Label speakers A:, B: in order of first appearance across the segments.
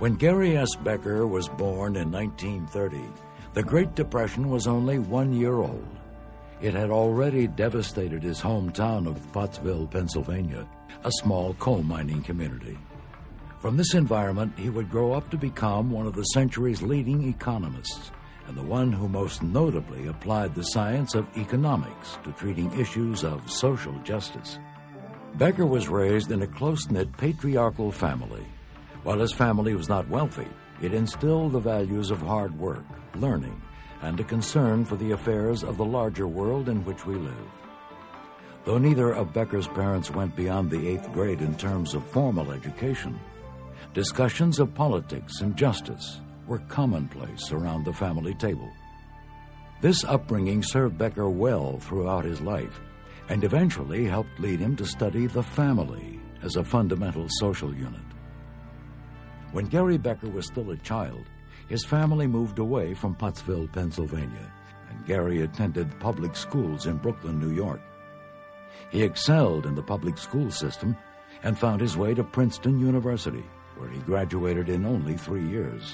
A: When Gary S. Becker was born in 1930, the Great Depression was only 1 year old. It had already devastated his hometown of Pottsville, Pennsylvania, a small coal mining community. From this environment, he would grow up to become one of the century's leading economists, and the one who most notably applied the science of economics to treating issues of social justice. Becker was raised in a close-knit patriarchal family. While his family was not wealthy, it instilled the values of hard work, learning, and a concern for the affairs of the larger world in which we live. Though neither of Becker's parents went beyond the 8th grade in terms of formal education, discussions of politics and justice were commonplace around the family table. This upbringing served Becker well throughout his life and eventually helped lead him to study the family as a fundamental social unit. When Gary Becker was still a child, his family moved away from Pottsville, Pennsylvania, and Gary attended public schools in Brooklyn, New York. He excelled in the public school system and found his way to Princeton University, where he graduated in only 3 years.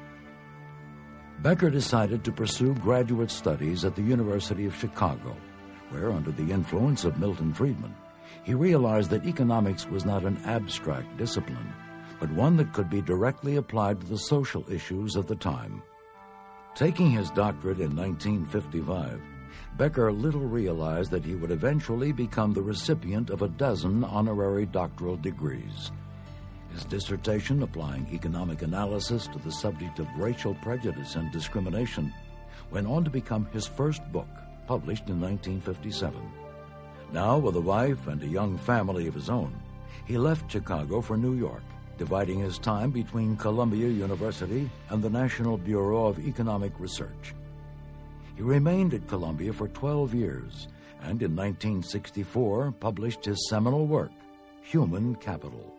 A: Becker decided to pursue graduate studies at the University of Chicago, where, under the influence of Milton Friedman, he realized that economics was not an abstract discipline, but one that could be directly applied to the social issues of the time. Taking his doctorate in 1955, Becker little realized that he would eventually become the recipient of a dozen honorary doctoral degrees. His dissertation, applying economic analysis to the subject of racial prejudice and discrimination, went on to become his first book, published in 1957. Now, with a wife and a young family of his own, he left Chicago for New York, dividing his time between Columbia University and the National Bureau of Economic Research. He remained at Columbia for 12 years and in 1964 published his seminal work, Human Capital.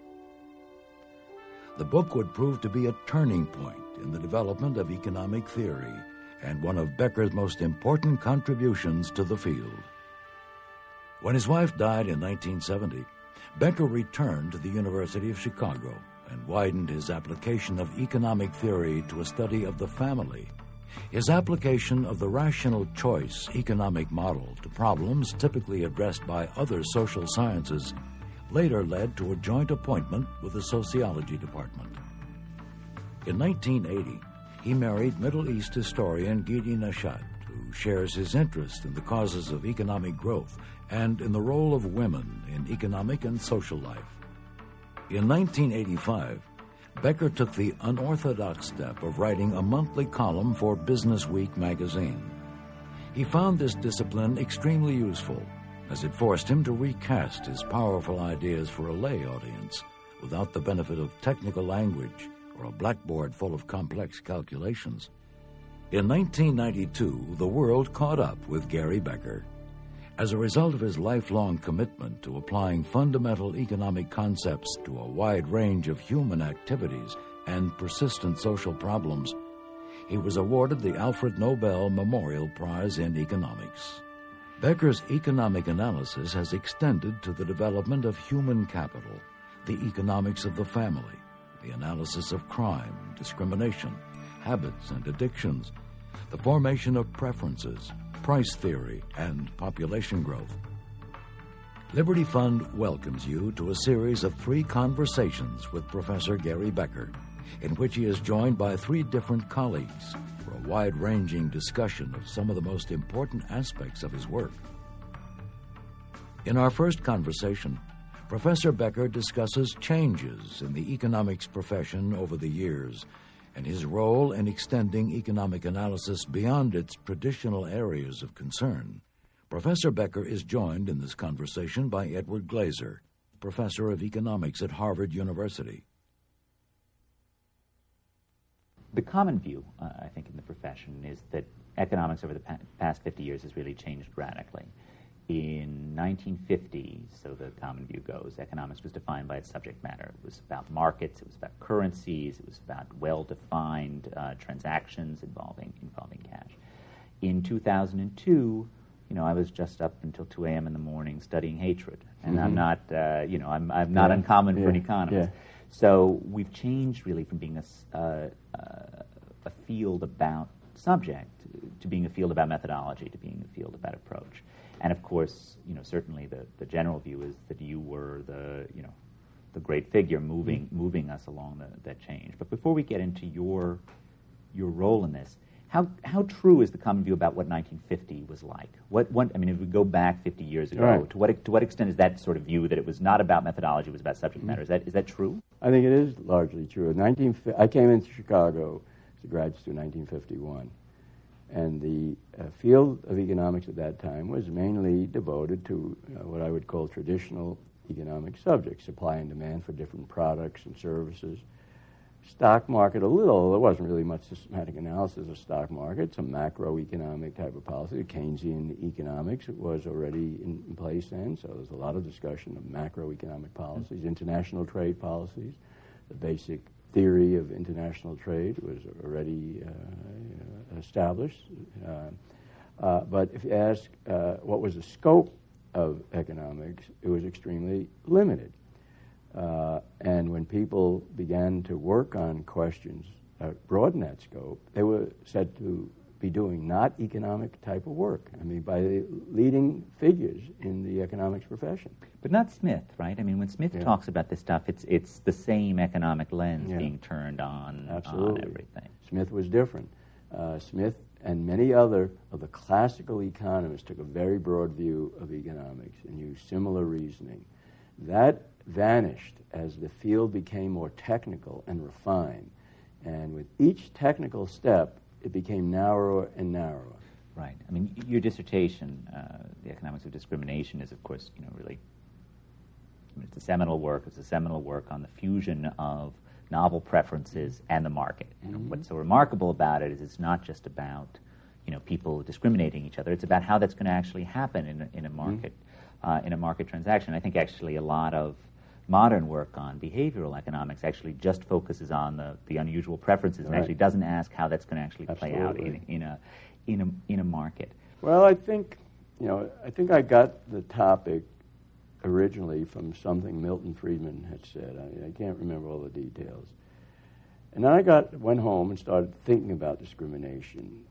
A: The book would prove to be a turning point in the development of economic theory and one of Becker's most important contributions to the field. When his wife died in 1970, Becker returned to the University of Chicago and widened his application of economic theory to a study of the family. His application of the rational choice economic model to problems typically addressed by other social sciences later led to a joint appointment with the sociology department. In 1980, he married Middle East historian Gidi Nashat, who shares his interest in the causes of economic growth and in the role of women in economic and social life. In 1985, Becker took the unorthodox step of writing a monthly column for Business Week magazine. He found this discipline extremely useful, as it forced him to recast his powerful ideas for a lay audience without the benefit of technical language or a blackboard full of complex calculations. In 1992, the world caught up with Gary Becker. As a result of his lifelong commitment to applying fundamental economic concepts to a wide range of human activities and persistent social problems, he was awarded the Alfred Nobel Memorial Prize in Economics. Becker's economic analysis has extended to the development of human capital, the economics of the family, the analysis of crime, discrimination, habits and addictions, the formation of preferences, price theory, and population growth. Liberty Fund welcomes you to a series of 3 conversations with Professor Gary Becker, in which he is joined by 3 different colleagues for a wide-ranging discussion of some of the most important aspects of his work. In our first conversation, Professor Becker discusses changes in the economics profession over the years and his role in extending economic analysis beyond its traditional areas of concern. Professor Becker is joined in this conversation by Edward Glaser, professor of economics at Harvard University.
B: The common view, I think, in the profession is that economics over the past 50 years has really changed radically. In 1950, so the common view goes, economics was defined by its subject matter. It was about markets, it was about currencies, it was about well-defined transactions involving cash. In 2002, I was just up until 2 a.m. in the morning studying hatred, and I'm not, I'm not uncommon for an economist. So we've changed really from being a field about subject to being a field about methodology, to being a field about approach. And of course, certainly the general view is that you were the great figure moving us along that change. But before we get into your role in this, how true is the common view about what 1950 was like? If we go back 50 years ago,
C: right.
B: to what extent is that sort of view that it was not about methodology, it was about subject matter? Is that true?
C: I think it is largely true. I came into Chicago as a graduate student in 1951, and the field of economics at that time was mainly devoted to what I would call traditional economic subjects, supply and demand for different products and services. Stock market a little. There wasn't really much systematic analysis of stock market, some macroeconomic type of policy. Keynesian economics was already in place then, so there's a lot of discussion of macroeconomic policies, international trade policies. The basic theory of international trade was already established. But if you ask what was the scope of economics, it was extremely limited. And when people began to work on questions that broadened that scope, they were said to be doing not economic type of work. By the leading figures in the economics profession.
B: But not Smith, right? When Smith talks about this stuff, it's the same economic lens being turned on everything.
C: Smith was different. Smith and many other of the classical economists took a very broad view of economics and used similar reasoning. That vanished as the field became more technical and refined. And with each technical step, it became narrower and narrower.
B: Right. Your dissertation, The Economics of Discrimination, is, of course, really, it's a seminal work. It's a seminal work on the fusion of novel preferences and the market. And what's so remarkable about it is it's not just about, people discriminating each other. It's about how that's going to actually happen in a market, in a market transaction. I think actually a lot of modern work on behavioral economics actually just focuses on the unusual preferences and actually doesn't ask how that's going to actually play out in a market.
C: Well, I think I got the topic originally from something Milton Friedman had said. I can't remember all the details. And then I went home and started thinking about discrimination.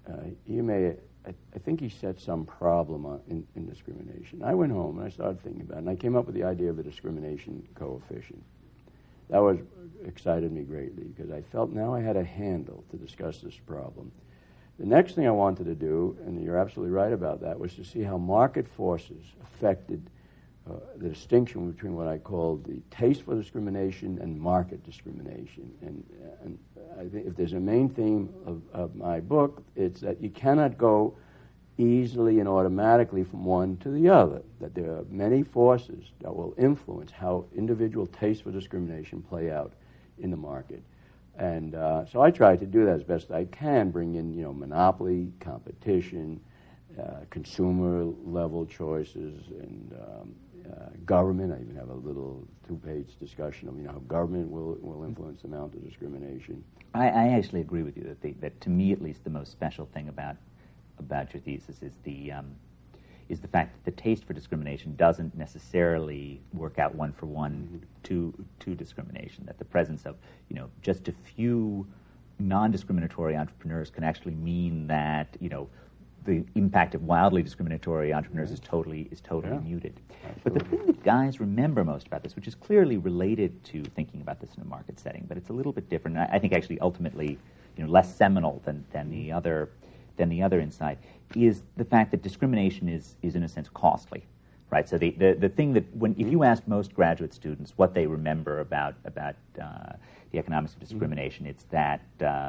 C: I think he set some problem in discrimination. I went home and I started thinking about it, and I came up with the idea of the discrimination coefficient. That excited me greatly because I felt now I had a handle to discuss this problem. The next thing I wanted to do, and you're absolutely right about that, was to see how market forces affected the distinction between what I called the taste for discrimination and market discrimination. And I think if there's a main theme of my book, it's that you cannot go easily and automatically from one to the other, that there are many forces that will influence how individual tastes for discrimination play out in the market. And so I try to do that as best I can, bring in monopoly, competition, consumer-level choices, and government. I even have a little 2-page discussion of how government will influence the amount of discrimination.
B: I actually agree with you that to me at least the most special thing about your thesis is the fact that the taste for discrimination doesn't necessarily work out one for one to discrimination. That the presence of just a few non-discriminatory entrepreneurs can actually mean that the impact of wildly discriminatory entrepreneurs is totally muted.
C: Absolutely.
B: But the thing that guys remember most about this, which is clearly related to thinking about this in a market setting, but it's a little bit different. I think actually ultimately, less seminal than the other insight, is the fact that discrimination is in a sense costly, right? So the thing that if you ask most graduate students what they remember about the economics of discrimination, it's that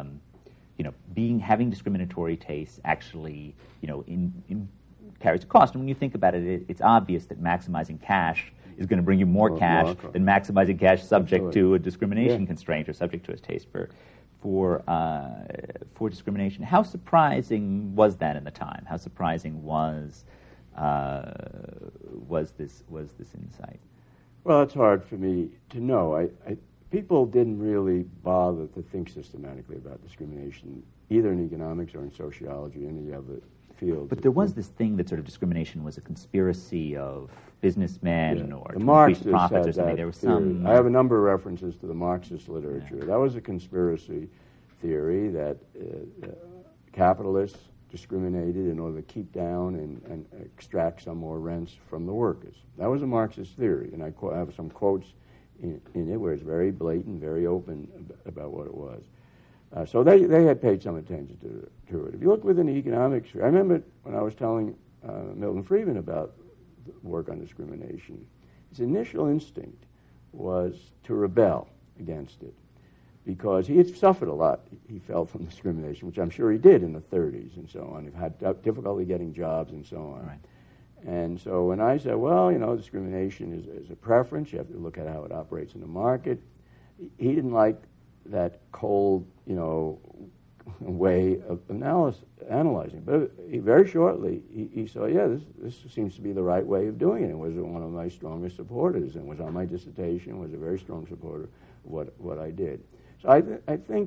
B: having discriminatory tastes actually carries a cost. And when you think about it, it's obvious that maximizing cash is going to bring you more cash than maximizing cash subject to a discrimination constraint or subject to a taste for discrimination. How surprising was that in the time? How surprising was this insight?
C: Well, it's hard for me to know. people didn't really bother to think systematically about discrimination, either in economics or in sociology or any other field.
B: But there was this thing that sort of discrimination was a conspiracy of businessmen or
C: the
B: to
C: Marxists
B: increase profits or
C: had
B: something.
C: that
B: There was
C: theory.
B: some.
C: I have a number of references to the Marxist literature.
B: Yeah.
C: That was a conspiracy theory that capitalists discriminated in order to keep down and extract some more rents from the workers. That was a Marxist theory, and I have some quotes in it where it's very blatant, very open about what it was. So they had paid some attention to it. If you look within the economics, I remember when I was telling Milton Friedman about work on discrimination, his initial instinct was to rebel against it because he had suffered a lot, he felt, from discrimination, which I'm sure he did in the 30s and so on. He had difficulty getting jobs and so on.
B: Right.
C: And so when I said, well, discrimination is a preference, you have to look at how it operates in the market, he didn't like that cold, way of analyzing. But very shortly, he saw, this seems to be the right way of doing it. And was one of my strongest supporters, and was on my dissertation, was a very strong supporter of what I did. So I think,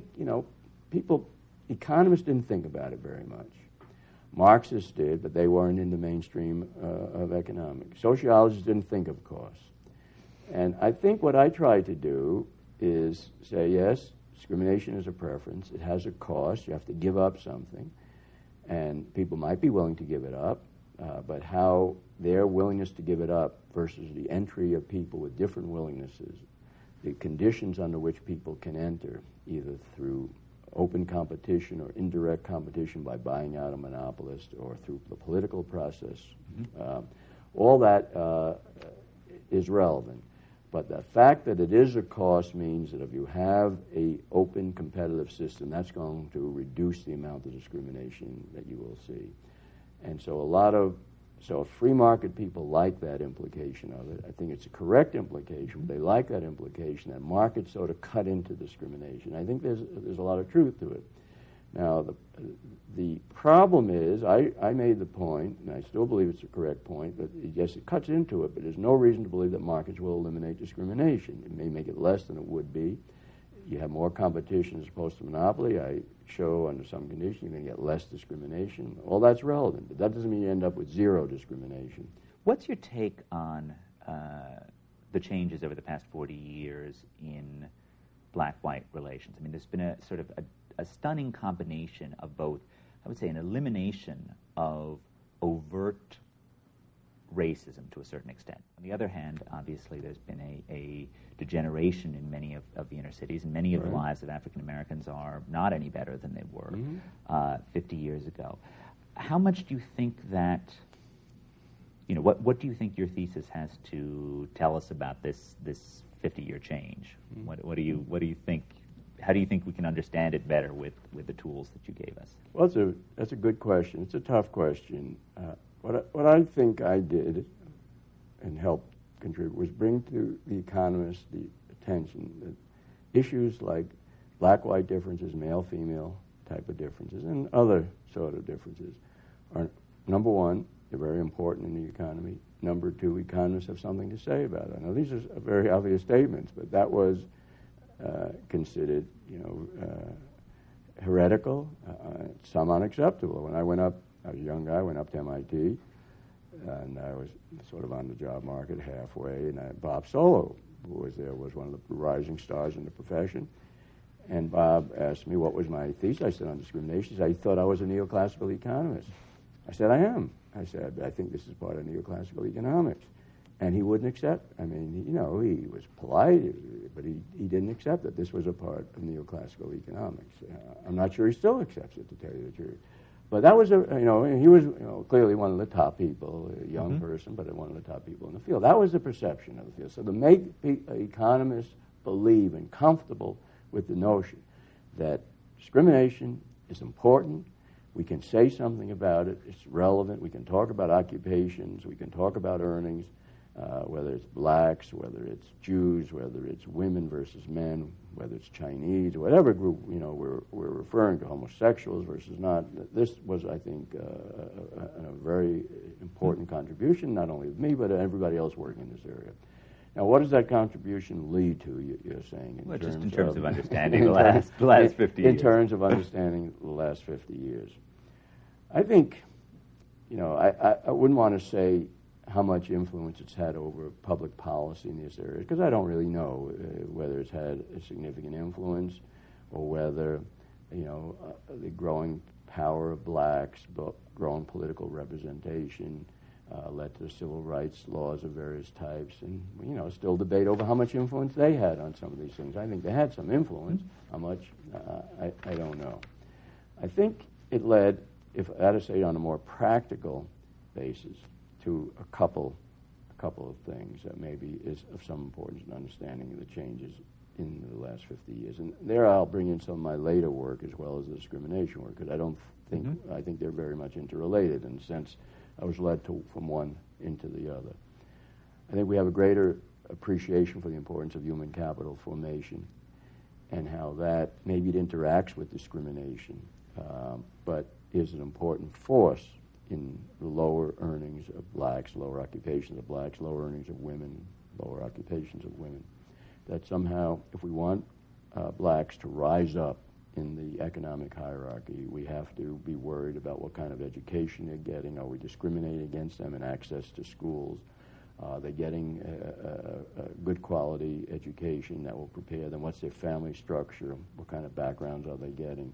C: economists didn't think about it very much. Marxists did, but they weren't in the mainstream of economics. Sociologists didn't think of cost. And I think what I tried to do is say, yes, discrimination is a preference. It has a cost. You have to give up something. And people might be willing to give it up, but how their willingness to give it up versus the entry of people with different willingnesses, the conditions under which people can enter, either through open competition or indirect competition by buying out a monopolist or through the political process, all that is relevant. But the fact that it is a cost means that if you have an open competitive system, that's going to reduce the amount of discrimination that you will see. And so free market people like that implication of it. I think it's a correct implication. They like that implication that markets sort of cut into discrimination. I think there's a lot of truth to it. Now, the problem is, I made the point, and I still believe it's a correct point, that yes, it cuts into it, but there's no reason to believe that markets will eliminate discrimination. It may make it less than it would be. You have more competition as opposed to monopoly. I show under some conditions you're going to get less discrimination. All that's relevant, but that doesn't mean you end up with zero discrimination.
B: What's your take on the changes over the past 40 years in black-white relations? I mean, there's been a sort of a stunning combination of both, I would say, an elimination of overt racism to a certain extent. On the other hand, obviously, there's been a degeneration in many of the inner cities, and many of the lives of African Americans are not any better than they were 50 years ago. How much do you think that, what do you think your thesis has to tell us about this 50-year change? What do you think? How do you think we can understand it better with the tools that you gave us?
C: Well, that's a good question. It's a tough question. What I think I did and helped contribute was bring to the economists the attention that issues like black-white differences, male-female type of differences, and other sort of differences are, number one, they're very important in the economy. Number two, economists have something to say about it. Now, these are very obvious statements, but that was considered, heretical, some unacceptable. When I went up, I was a young guy, went up to MIT, and I was sort of on the job market halfway, and Bob Solow, who was there, was one of the rising stars in the profession, and Bob asked me what was my thesis. I said, on discrimination. He said, I thought I was a neoclassical economist. I said, I am. I said, I think this is part of neoclassical economics. And he wouldn't accept. I mean, he was polite, but he didn't accept that this was a part of neoclassical economics. I'm not sure he still accepts it, to tell you the truth. But that was he was clearly one of the top people, a young person, but one of the top people in the field. That was the perception of the field. So to make economists believe and comfortable with the notion that discrimination is important, we can say something about it, it's relevant, we can talk about occupations, we can talk about earnings, whether it's blacks, whether it's Jews, whether it's women versus men, whether it's Chinese, whatever group we're referring to, homosexuals versus not. This was, I think, a very important contribution, not only of me but everybody else working in this area. Now, what does that contribution lead to, you're saying?
B: Just in terms of understanding the last 50 years.
C: In terms of understanding the last 50 years. I think, I wouldn't want to say how much influence it's had over public policy in these areas, because I don't really know whether it's had a significant influence or whether, the growing power of blacks, growing political representation, led to civil rights laws of various types, and still debate over how much influence they had on some of these things. I think they had some influence. How much, I don't know. I think it led, if I had to say on a more practical basis, to a couple of things that maybe is of some importance in understanding of the changes in the last 50 years. And there I'll bring in some of my later work as well as the discrimination work, because I think they're very much interrelated in the sense I was led from one into the other. I think we have a greater appreciation for the importance of human capital formation and how that maybe it interacts with discrimination, but is an important force in the lower earnings of blacks, lower occupations of blacks, lower earnings of women, lower occupations of women. That somehow, if we want blacks to rise up in the economic hierarchy, we have to be worried about what kind of education they're getting. Are we discriminating against them in access to schools? Are they getting a good quality education that will prepare them? What's their family structure? What kind of backgrounds are they getting?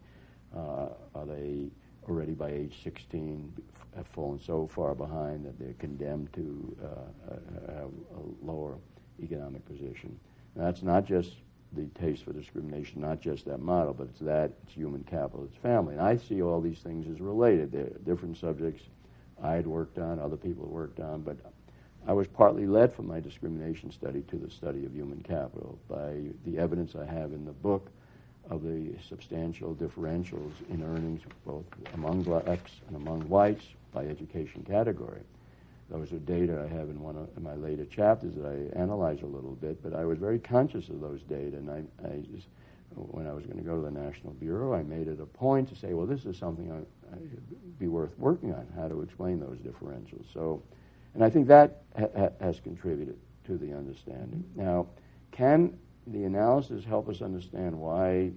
C: Are they already by age 16 have fallen so far behind that they're condemned to have a lower economic position? Now, that's not just the taste for discrimination, not just that model, but it's human capital, it's family. And I see all these things as related. They're different subjects I had worked on, other people had worked on, but I was partly led from my discrimination study to the study of human capital by the evidence I have in the book of the substantial differentials in earnings both among blacks and among whites by education category. Those are data I have in one of my later chapters that I analyze a little bit, but I was very conscious of those data, and I just, when I was going to go to the National Bureau, I made it a point to say, well, this is something I'd be worth working on, how to explain those differentials. So, and I think that has contributed to the understanding. Now, can the analysis help us understand why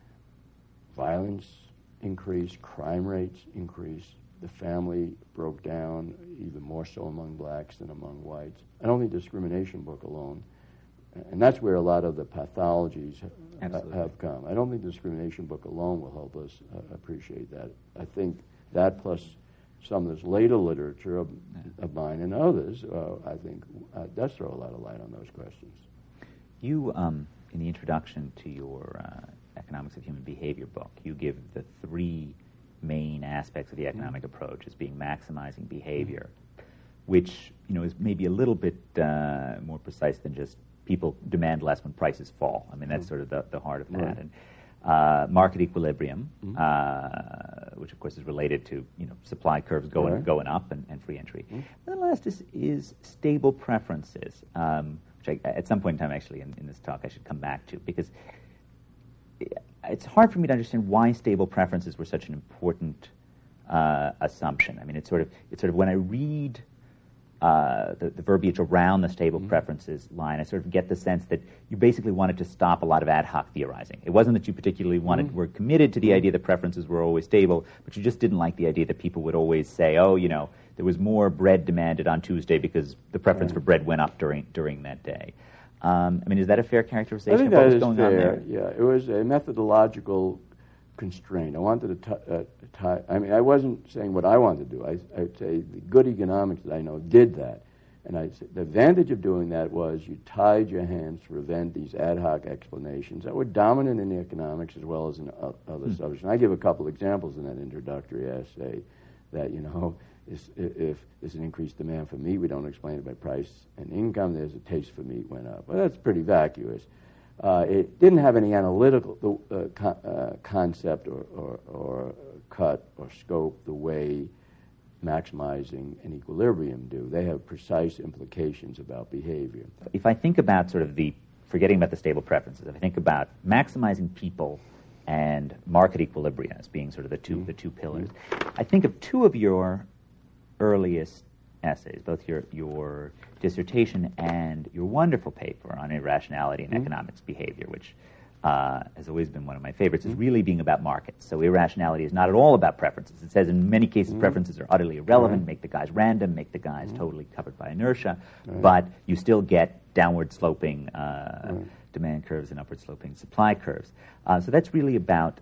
C: violence increased, crime rates increased, the family broke down even more so among blacks than among whites? I don't think the discrimination book alone, and that's where a lot of the pathologies have come. I don't think the discrimination book alone will help us appreciate that. I think that plus some of this later literature of mine and others, I think does throw a lot of light on those questions.
B: You, in the introduction to your Economics of Human Behavior book, you give the three main aspects of the economic approach as being maximizing behavior, which is maybe a little bit more precise than just people demand less when prices fall. I mean, that's sort of the heart of that.
C: Right.
B: And market equilibrium, which of course is related to supply curves going up and free entry. And the last is stable preferences, which at some point in time, actually, in this talk, I should come back to, because it's hard for me to understand why stable preferences were such an important assumption. I mean, it's sort of when I read the verbiage around the stable preferences line, I sort of get the sense that you basically wanted to stop a lot of ad hoc theorizing. It wasn't that you particularly were committed to the idea that preferences were always stable, but you just didn't like the idea that people would always say, oh, there was more bread demanded on Tuesday because the preference for bread went up during that day. I mean, is that a fair characterization of what was going on there?
C: Yeah, it was a methodological constraint. I wanted to tie. I mean, I wasn't saying what I wanted to do. I'd say the good economics that I know did that, and I'd say the advantage of doing that was you tied your hands to prevent these ad hoc explanations that were dominant in the economics as well as in other subjects. And I give a couple examples in that introductory essay that if there's an increased demand for meat, we don't explain it by price and income. There's a taste for meat went up. Well, that's pretty vacuous. It didn't have any analytical concept or cut or scope the way maximizing and equilibrium do. They have precise implications about behavior.
B: If I think about sort of forgetting about the stable preferences, if I think about maximizing people and market equilibrium as being sort of the two pillars, I think of two of your earliest essays, both your dissertation and your wonderful paper on irrationality and economics behavior, which has always been one of my favorites, is really being about markets. So irrationality is not at all about preferences. It says in many cases preferences are utterly irrelevant, make the guys random, make the guys totally covered by inertia, but you still get downward sloping demand curves and upward sloping supply curves. So that's really about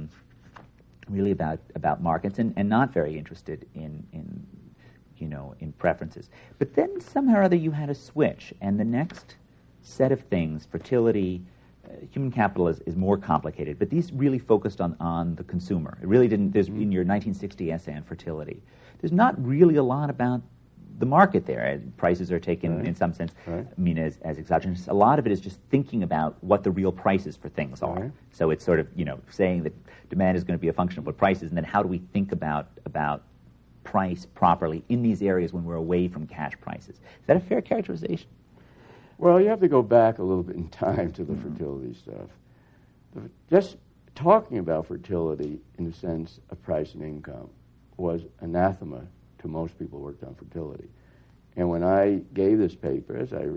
B: markets and not very interested in preferences. But then somehow or other you had a switch, and the next set of things, fertility, human capital is more complicated, but these really focused on the consumer. It really didn't, there's in your 1960 essay on fertility, there's not really a lot about the market there. Prices are taken in some sense, I mean, as exogenous. A lot of it is just thinking about what the real prices for things are. So it's sort of, saying that demand is going to be a function of what price is, and then how do we think about price properly in these areas when we're away from cash prices. Is that a fair characterization?
C: Well, you have to go back a little bit in time to the fertility stuff. Just talking about fertility in the sense of price and income was anathema to most people who worked on fertility. And when I gave this paper, as I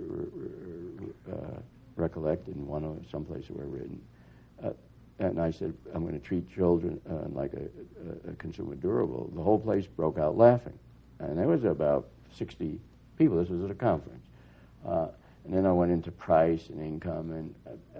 C: recollect in some place where I've written, and I said, I'm going to treat children like a consumer durable, the whole place broke out laughing. And there was about 60 people. This was at a conference. And then I went into price and income, and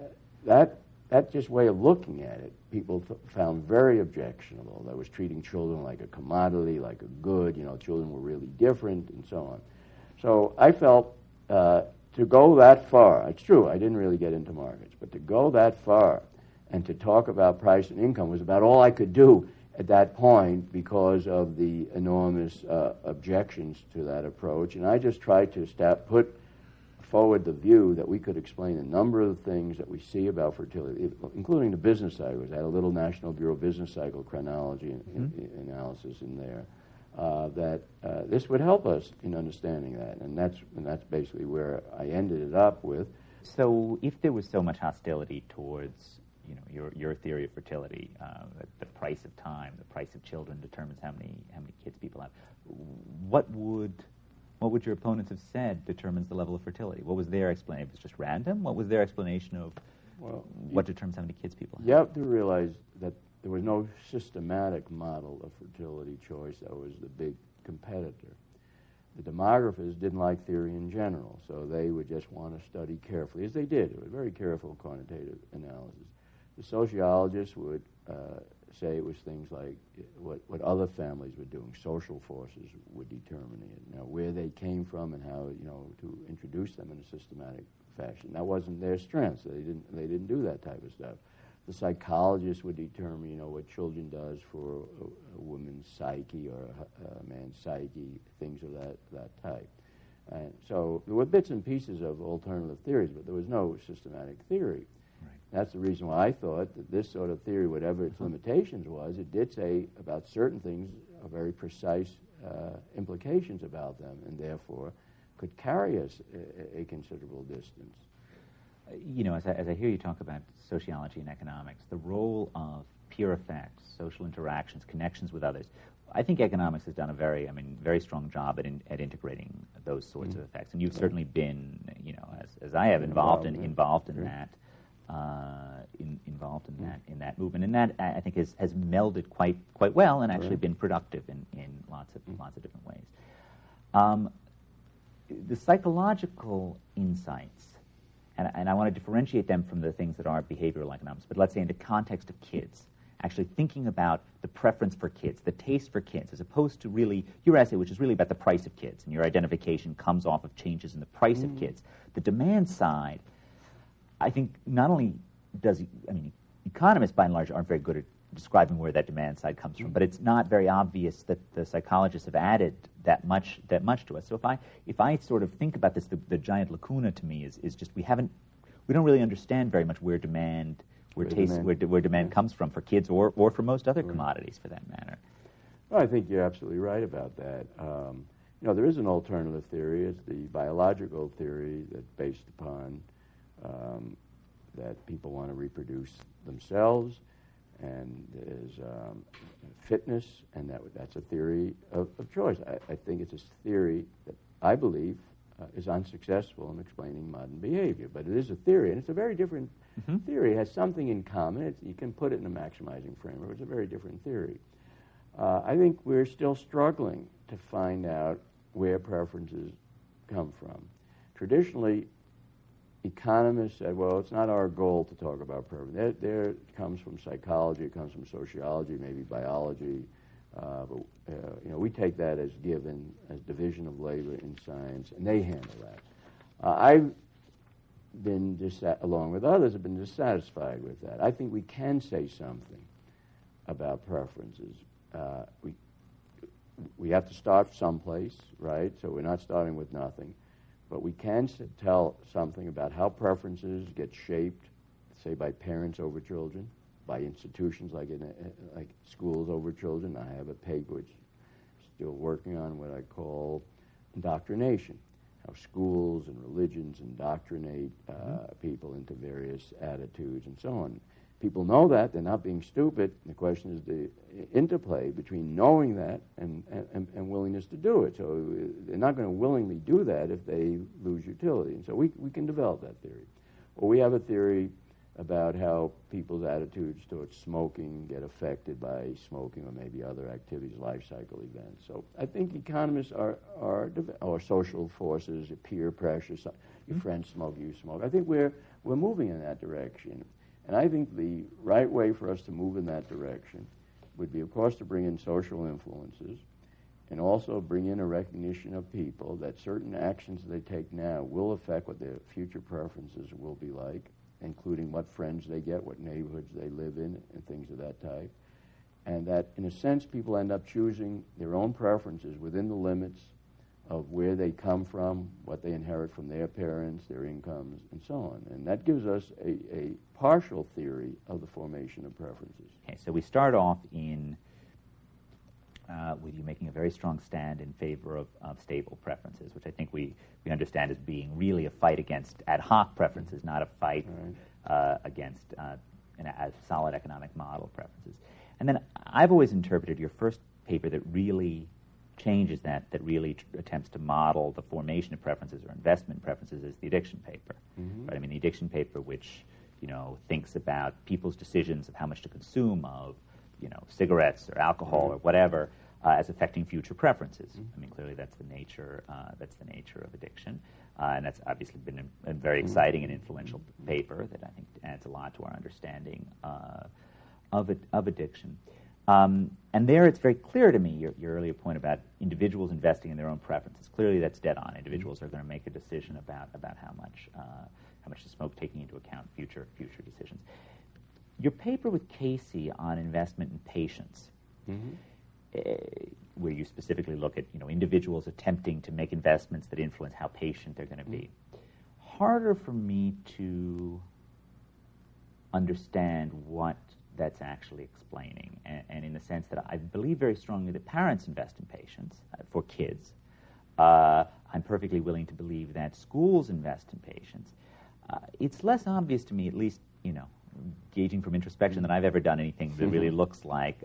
C: that just way of looking at it, people found very objectionable. That was treating children like a commodity, like a good. Children were really different, and so on. So I felt to go that far, it's true, I didn't really get into markets, but to go that far and to talk about price and income was about all I could do at that point because of the enormous objections to that approach. And I just tried to put forward the view that we could explain a number of the things that we see about fertility, including the business cycles. I had a little National Bureau business cycle chronology analysis in there. That this would help us in understanding that, and that's basically where I ended it up with.
B: So, if there was so much hostility towards your theory of fertility, the price of time, the price of children determines how many kids people have, what would your opponents have said determines the level of fertility? What was their explanation? It was just random? What was their explanation of what determines how many kids people have?
C: You have to realize that there was no systematic model of fertility choice that was the big competitor. The demographers didn't like theory in general, so they would just want to study carefully, as they did. It was very careful quantitative analysis. The sociologists would say it was things like what other families were doing. Social forces were determining it. Where they came from and how to introduce them in a systematic fashion. That wasn't their strength. So they didn't do that type of stuff. The psychologists would determine what children does for a woman's psyche or a man's psyche, things of that type. And so there were bits and pieces of alternative theories, but there was no systematic theory. That's the reason why I thought that this sort of theory, whatever its limitations was, it did say about certain things very precise implications about them, and therefore could carry us a considerable distance.
B: As I hear you talk about sociology and economics, the role of peer effects, social interactions, connections with others, I think economics has done a very strong job at integrating those sorts of effects, and you've certainly been, as I have, involved in that. Involved in that movement, and that I think has melded quite well, and actually been productive in lots of different ways. The psychological insights, and I want to differentiate them from the things that are behavioral economics. But let's say in the context of kids, actually thinking about the preference for kids, the taste for kids, as opposed to really your essay, which is really about the price of kids, and your identification comes off of changes in the price of kids. The demand side, I think not only economists by and large aren't very good at describing where that demand side comes from, but it's not very obvious that the psychologists have added that much to us. So if I sort of think about this, the giant lacuna to me is just we don't really understand very much where demand comes from for kids or for most other commodities for that matter.
C: Well, I think you're absolutely right about that. There is an alternative theory. It's the biological theory that's based upon that people want to reproduce themselves, and there's fitness, and that's a theory of choice. I think it's a theory that I believe is unsuccessful in explaining modern behavior, but it is a theory, and it's a very different theory. It has something in common. You can put it in a maximizing framework. It's a very different theory. I think we're still struggling to find out where preferences come from. Traditionally, economists said, well, it's not our goal to talk about preference. There comes from psychology, it comes from sociology, maybe biology. But we take that as given, as division of labor in science, and they handle that. I've been, along with others, have been dissatisfied with that. I think we can say something about preferences. We have to start someplace, right? So we're not starting with nothing. But we can tell something about how preferences get shaped, say, by parents over children, by institutions like schools over children. I have a paper which is still working on what I call indoctrination, how schools and religions indoctrinate people into various attitudes and so on. People know that. They're not being stupid. The question is the interplay between knowing that and willingness to do it. So they're not going to willingly do that if they lose utility. And so we can develop that theory. Or we have a theory about how people's attitudes towards smoking get affected by smoking or maybe other activities, life cycle events. So I think economists are social forces, peer pressure. Your friends smoke, you smoke. I think we're moving in that direction. And I think the right way for us to move in that direction would be, of course, to bring in social influences and also bring in a recognition of people that certain actions they take now will affect what their future preferences will be like, including what friends they get, what neighborhoods they live in, and things of that type. And that, in a sense, people end up choosing their own preferences within the limits of where they come from, what they inherit from their parents, their incomes, and so on. And that gives us a partial theory of the formation of preferences.
B: Okay, so we start off with you making a very strong stand in favor of stable preferences, which I think we understand as being really a fight against ad hoc preferences, not a fight against a solid economic model preferences. And then I've always interpreted your first paper that really changes that really attempts to model the formation of preferences or investment preferences is the addiction paper. Right? I mean, the addiction paper, which thinks about people's decisions of how much to consume of cigarettes or alcohol or whatever as affecting future preferences. I mean, clearly that's the nature of addiction, and that's obviously been a very exciting and influential paper that I think adds a lot to our understanding of addiction. And there it's very clear to me, your earlier point about individuals investing in their own preferences. Clearly that's dead on. Individuals are going to make a decision about how much to smoke, taking into account future decisions. Your paper with Casey on investment in patience, where you specifically look at individuals attempting to make investments that influence how patient they're going to be. Harder for me to understand what that's actually explaining, and in the sense that I believe very strongly that parents invest in patience for kids. I'm perfectly willing to believe that schools invest in patience. It's less obvious to me, at least, gauging from introspection, that I've ever done anything that really looks like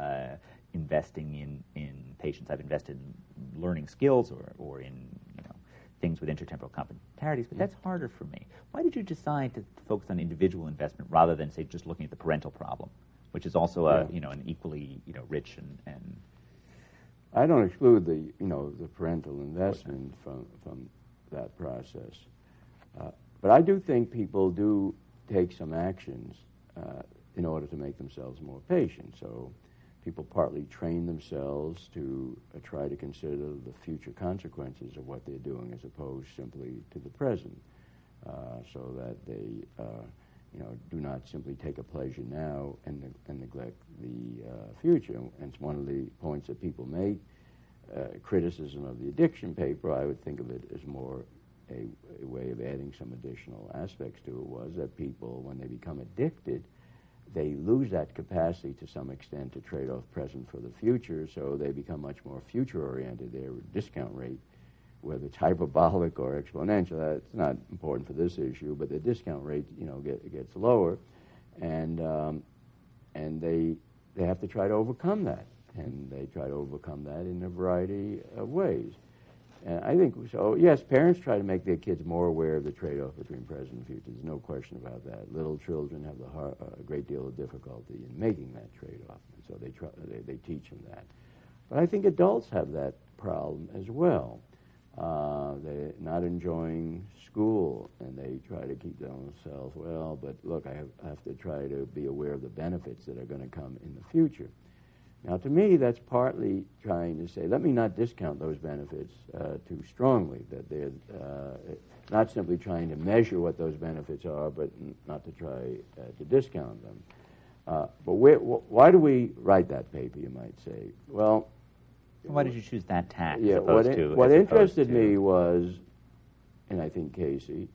B: investing in patience. I've invested in learning skills or in things with intertemporal complementarities, but that's harder for me. Why did you decide to focus on individual investment rather than, say, just looking at the parental problem, which is also an equally rich and
C: I don't exclude the parental investment from that process, but I do think people do take some actions in order to make themselves more patient. So people partly train themselves to try to consider the future consequences of what they're doing as opposed simply to the present, so that they do not simply take a pleasure now and neglect the future. And it's one of the points that people make. Criticism of the addiction paper, I would think of it as more a way of adding some additional aspects to it, was that people, when they become addicted, they lose that capacity to some extent to trade off present for the future, so they become much more future-oriented. Their discount rate, whether it's hyperbolic or exponential, that's not important for this issue, but the discount rate, gets lower. And and they have to try to overcome that, and they try to overcome that in a variety of ways. And I think so. Yes, parents try to make their kids more aware of the trade-off between present and future. There's no question about that. Little children have a great deal of difficulty in making that trade-off, and so they teach them that. But I think adults have that problem as well. They're not enjoying school, and they try to keep themselves, well, but look, I have to try to be aware of the benefits that are going to come in the future. Now, to me, that's partly trying to say, let me not discount those benefits too strongly, that they're not simply trying to measure what those benefits are, but not to try to discount them. But why do we write that paper, you might say? Well,
B: why did you choose that tack?
C: Yeah, what interested me was, and I think Casey,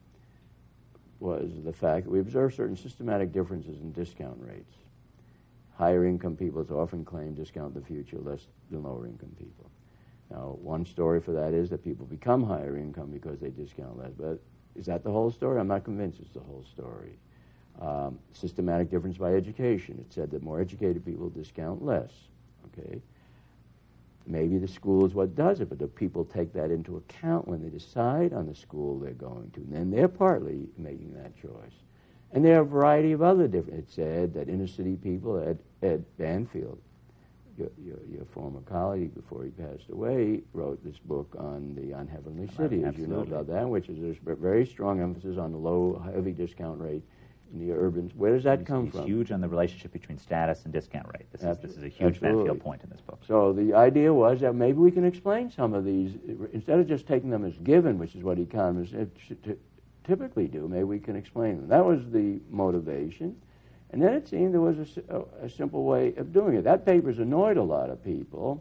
C: was the fact that we observed certain systematic differences in discount rates. Higher income people often claim discount the future less than lower income people. Now, one story for that is that people become higher income because they discount less. But is that the whole story? I'm not convinced it's the whole story. Systematic difference by education. It said that more educated people discount less. Okay. Maybe the school is what does it, but do people take that into account when they decide on the school they're going to? And then they're partly making that choice. And there are a variety of other different. It said that inner city people, Ed Banfield, your former colleague before he passed away, wrote this book on the unheavenly city, as you know about that, which is a very strong emphasis on the low, heavy discount rate in the urban. Where does that come from?
B: He's huge on the relationship between status and discount rate. This is a huge Banfield point in this book.
C: So the idea was that maybe we can explain some of these, instead of just taking them as given, which is what economists typically do, maybe we can explain them. That was the motivation. And then it seemed there was a simple way of doing it. That paper's annoyed a lot of people,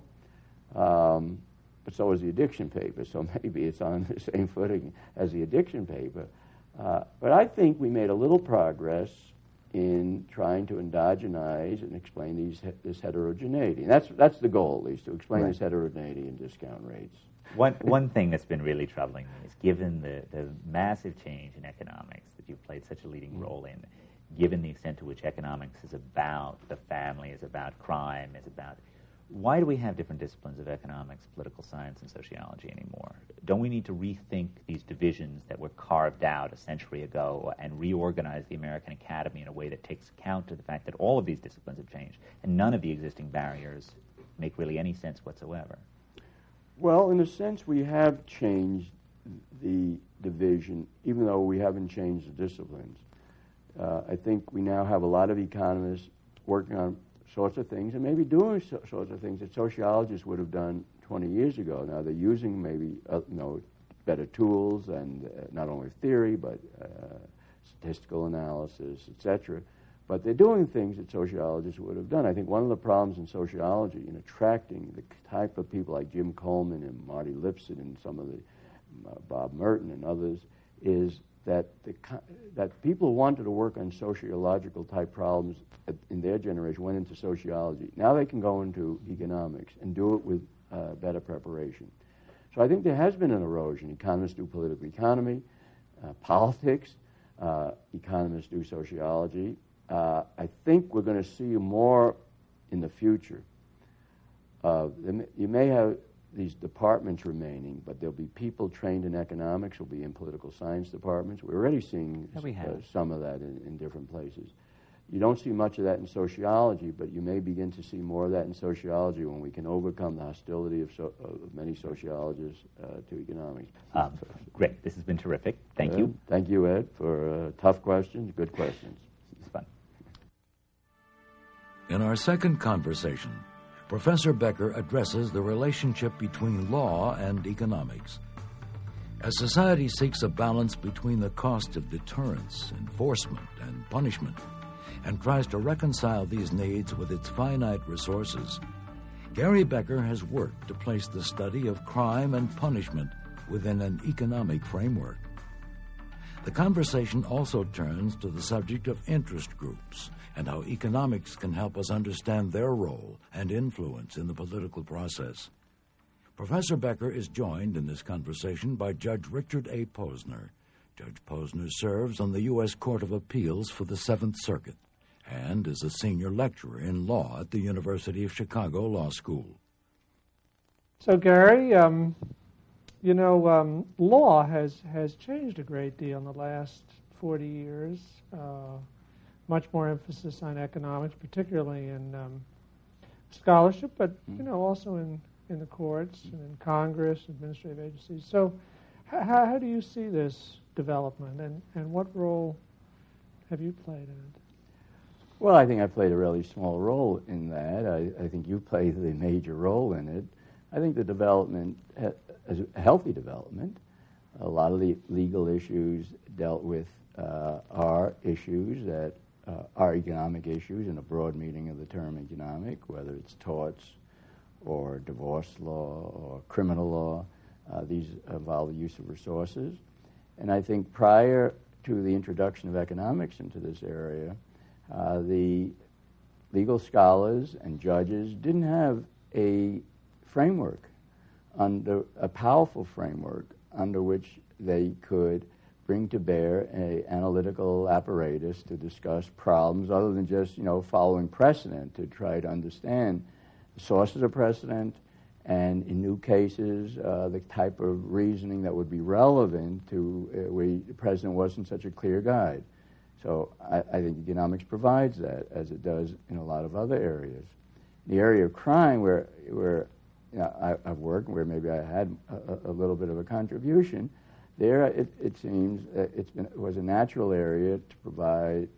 C: but so is the addiction paper, so maybe it's on the same footing as the addiction paper. But I think we made a little progress in trying to endogenize and explain this heterogeneity. And that's the goal, at least, to explain this heterogeneity in discount rates.
B: One thing that's been really troubling me is, given the massive change in economics that you've played such a leading role in, given the extent to which economics is about the family, is about crime, is about... Why do we have different disciplines of economics, political science, and sociology anymore? Don't we need to rethink these divisions that were carved out a century ago and reorganize the American Academy in a way that takes account of the fact that all of these disciplines have changed and none of the existing barriers make really any sense whatsoever?
C: Well, in a sense, we have changed the division, even though we haven't changed the disciplines. I think we now have a lot of economists working on sorts of things and maybe doing sorts of things that sociologists would have done 20 years ago. Now they're using maybe better tools and not only theory but statistical analysis, etc. But they're doing things that sociologists would have done. I think one of the problems in sociology in attracting the type of people like Jim Coleman and Marty Lipset and some of the Bob Merton and others is that that people who wanted to work on sociological type problems in their generation went into sociology. Now they can go into economics and do it with better preparation. So I think there has been an erosion. Economists do political economy, politics. Economists do sociology. I think we're going to see more in the future. You may have these departments remaining, but there'll be people trained in economics who'll be in political science departments. We're already seeing some of that in different places. You don't see much of that in sociology, but you may begin to see more of that in sociology when we can overcome the hostility of many sociologists to economics.
B: Great. This has been terrific. Thank you.
C: Thank you, Ed, for tough questions, good questions.
B: It's fun.
A: In our second conversation, Professor Becker addresses the relationship between law and economics. As society seeks a balance between the cost of deterrence, enforcement, and punishment, and tries to reconcile these needs with its finite resources, Gary Becker has worked to place the study of crime and punishment within an economic framework. The conversation also turns to the subject of interest groups and how economics can help us understand their role and influence in the political process. Professor Becker is joined in this conversation by Judge Richard A. Posner. Judge Posner serves on the U.S. Court of Appeals for the Seventh Circuit and is a senior lecturer in law at the University of Chicago Law School.
D: So, Gary, law has changed a great deal in the last 40 years. Much more emphasis on economics, particularly in scholarship, but also in the courts and in Congress, administrative agencies. So, how do you see this development, and what role have you played in it?
C: Well, I think I played a really small role in that. I think you played the major role in it. I think the development is a healthy development. A lot of the legal issues dealt with are issues that are economic issues in a broad meaning of the term economic, whether it's torts or divorce law or criminal law. These involve the use of resources. And I think prior to the introduction of economics into this area, the legal scholars and judges didn't have a framework, a powerful framework under which they could bring to bear an analytical apparatus to discuss problems other than just, following precedent, to try to understand the sources of precedent and, in new cases, the type of reasoning that would be relevant to where the precedent wasn't such a clear guide. So I think economics provides that, as it does in a lot of other areas. The area of crime where I've worked, where maybe I had a little bit of a contribution, there it seems it was a natural area to provide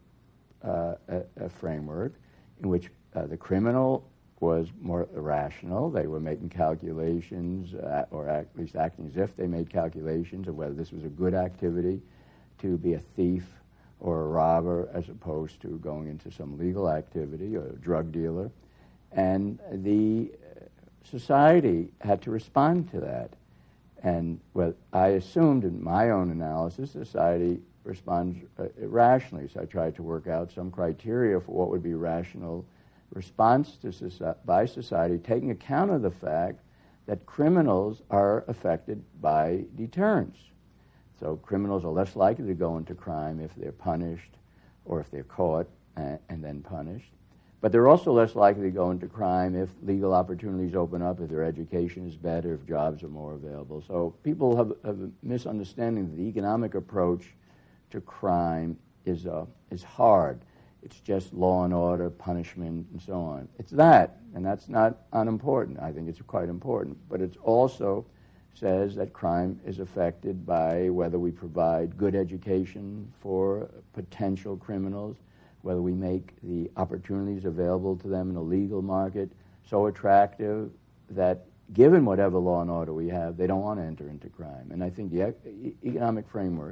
C: a framework in which the criminal was more irrational. They were making calculations, or at least acting as if they made calculations of whether this was a good activity to be a thief or a robber, as opposed to going into some legal activity or a drug dealer. And the society had to respond to that. And what I assumed in my own analysis, society responds irrationally. So I tried to work out some criteria for what would be rational response to by society, taking account of the fact that criminals are affected by deterrence. So criminals are less likely to go into crime if they're punished or if they're caught and then punished. But they're also less likely to go into crime if legal opportunities open up, if their education is better, if jobs are more available. So people have a misunderstanding that the economic approach to crime is hard. It's just law and order, punishment, and so on. It's that, and that's not unimportant. I think it's quite important. But it also says that crime is affected by whether we provide good education for potential criminals, whether we make the opportunities available to them in a legal market so attractive that, given whatever law and order we have, they don't want to enter into crime. And I think the economic framework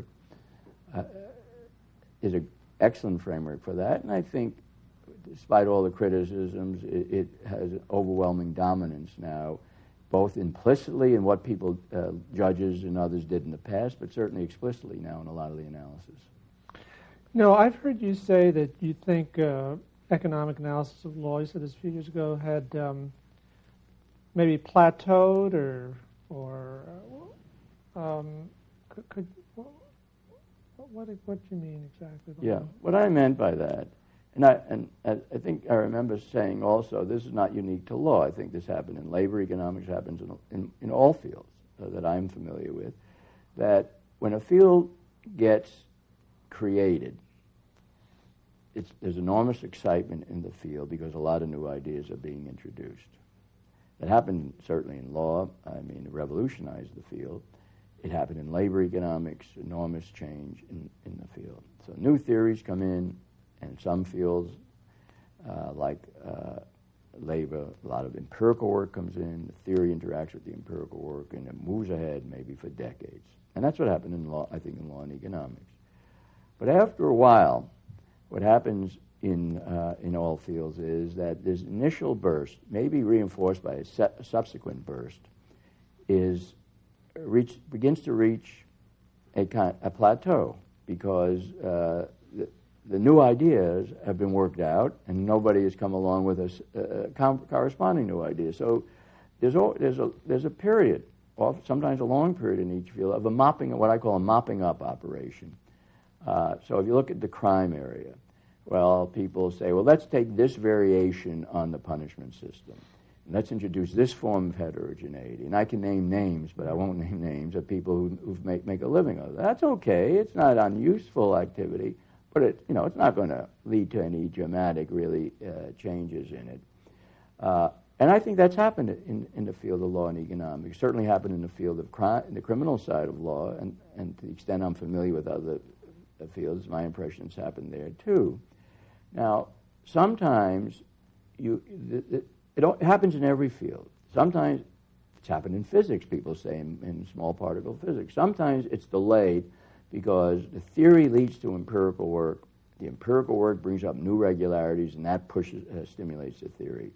C: is an excellent framework for that. And I think, despite all the criticisms, it has overwhelming dominance now, both implicitly in what people, judges and others, did in the past, but certainly explicitly now in a lot of the analysis.
D: No, I've heard you say that you think economic analysis of law, you said this a few years ago, had maybe plateaued or what do you mean exactly?
C: Yeah, what I meant by that, and I think I remember saying also, this is not unique to law. I think this happened in labor economics, happens in all fields that I'm familiar with, that when a field gets created, there's enormous excitement in the field because a lot of new ideas are being introduced. That happened certainly in law. I mean, it revolutionized the field. It happened in labor economics, enormous change in the field. So new theories come in, and some fields, like labor, a lot of empirical work comes in, the theory interacts with the empirical work, and it moves ahead maybe for decades. And that's what happened in law, I think, in law and economics. But after a while, what happens in all fields is that this initial burst, maybe reinforced by a subsequent burst, begins to reach a plateau, because the new ideas have been worked out, and nobody has come along with a corresponding new idea. So there's a period, sometimes a long period in each field, of what I call a mopping up operation. So if you look at the crime area, Well, people say, well, let's take this variation on the punishment system. And let's introduce this form of heterogeneity. And I can name names, but I won't name names of people who make a living of it. That's okay. It's not unuseful activity, but it's not going to lead to any dramatic, really, changes in it. And I think that's happened in the field of law and economics. Certainly happened in the field of crime, in the criminal side of law, and to the extent I'm familiar with other fields, my impression it's happened there too. Now, sometimes it happens in every field. Sometimes it's happened in physics, people say, in small particle physics. Sometimes it's delayed because the theory leads to empirical work. The empirical work brings up new regularities, and that stimulates the theory.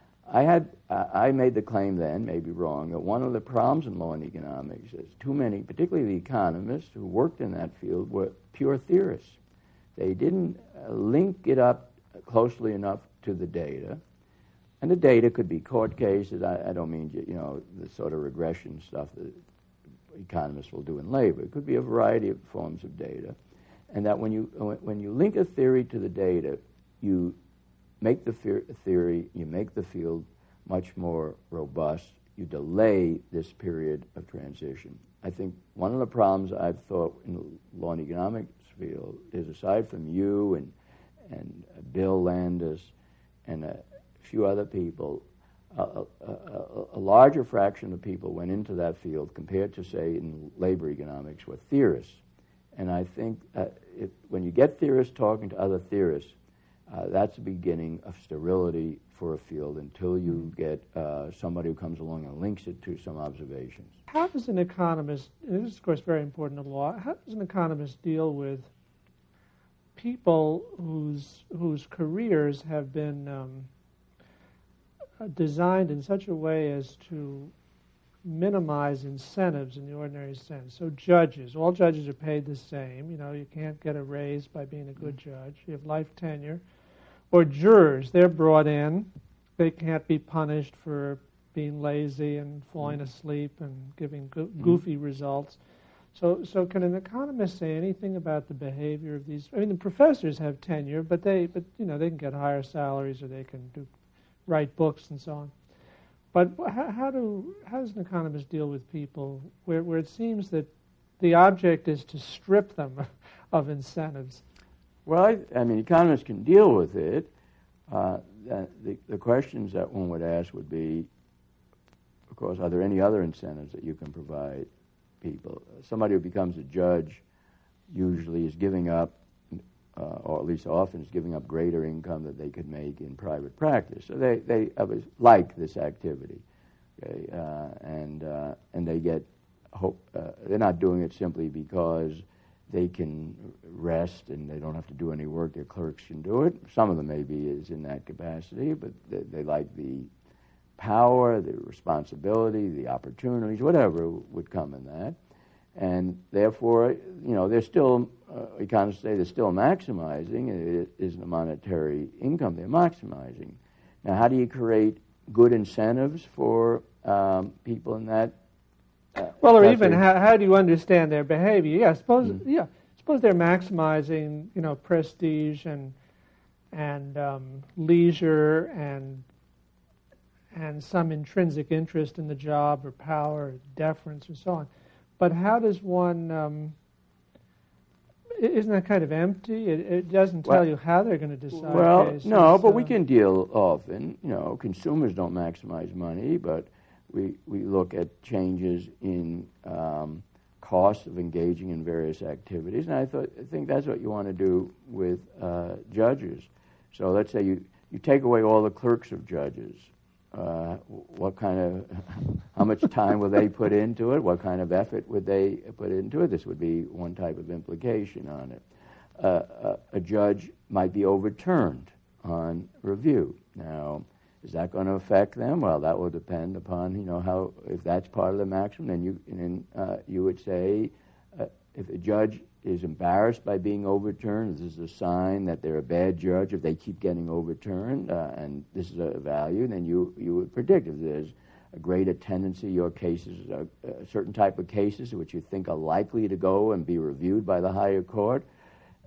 C: I made the claim then, maybe wrong, that one of the problems in law and economics is too many, particularly the economists who worked in that field, were pure theorists. They didn't link it up closely enough to the data. And the data could be court cases. I don't mean, the sort of regression stuff that economists will do in labor. It could be a variety of forms of data. And that when you link a theory to the data, you make the theory, you make the field much more robust. You delay this period of transition. I think one of the problems I've thought in the law and economics field is, aside from you and Bill Landis and a few other people, a larger fraction of people went into that field compared to, say, in labor economics were theorists. And I think when you get theorists talking to other theorists, that's the beginning of sterility for a field until you get somebody who comes along and links it to some observations.
D: How does an economist, and this is of course very important to law, how does an economist deal with people whose careers have been designed in such a way as to minimize incentives in the ordinary sense? So judges, all judges are paid the same. You can't get a raise by being a good judge. You have life tenure. Or jurors, they're brought in. They can't be punished for being lazy and falling asleep and giving goofy results. So can an economist say anything about the behavior of these? I mean, the professors have tenure, but they can get higher salaries, or they can write books and so on. But how does an economist deal with people where it seems that the object is to strip them of incentives?
C: Well, I mean, economists can deal with it. The questions that one would ask would be, of course, are there any other incentives that you can provide people? Somebody who becomes a judge usually is giving up, or at least often is giving up greater income that they could make in private practice. So they like this activity, okay? And they get hope. They're not doing it simply because they can rest and they don't have to do any work. Their clerks can do it. Some of them maybe is in that capacity, but they like the power, the responsibility, the opportunities, whatever would come in that. And therefore, they're still, economists say they're still maximizing. It isn't a monetary income they're maximizing. Now, how do you create good incentives for people in that?
D: Well, or even how do you understand their behavior? Yeah, suppose they're maximizing, prestige and leisure and some intrinsic interest in the job or power, or deference, and so on. But how does one? Isn't that kind of empty? It doesn't tell you how they're going to decide.
C: Well,
D: cases,
C: no, but we can deal often. Consumers don't maximize money, but we look at changes in costs of engaging in various activities, and I think that's what you want to do with judges. So let's say you take away all the clerks of judges. What kind of, how much time will they put into it? What kind of effort would they put into it? This would be one type of implication on it. A judge might be overturned on review. Now, is that going to affect them? Well, that will depend upon how. If that's part of the maximum, then you would say if a judge is embarrassed by being overturned, this is a sign that they're a bad judge. If they keep getting overturned, and this is a value, then you would predict if there's a greater tendency, your cases, a certain type of cases which you think are likely to go and be reviewed by the higher court,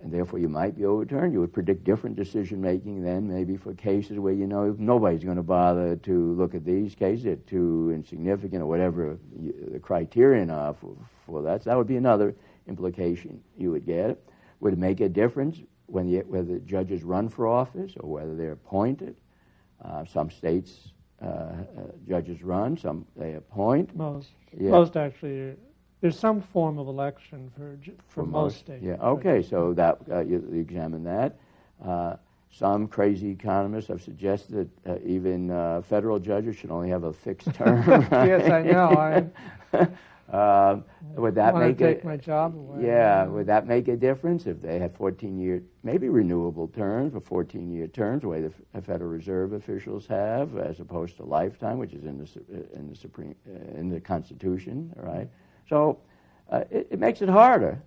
C: and therefore you might be overturned. You would predict different decision-making then, maybe for cases where you know nobody's going to bother to look at these cases. They're too insignificant or whatever the criterion are for that. So that would be another implication you would get. Would it make a difference whether judges run for office or whether they're appointed? Some states judges run, some they appoint.
D: Most actually. There's some form of election for most states.
C: Yeah. Okay. So that you examine that. Some crazy economists have suggested even federal judges should only have a fixed term. Right?
D: Yes, I know.
C: Would that make
D: take my job away?
C: Yeah. Would that make a difference if they had 14-year, maybe renewable terms, but 14-year terms, the way the Federal Reserve officials have, as opposed to lifetime, which is in the Constitution, right? So it makes it harder,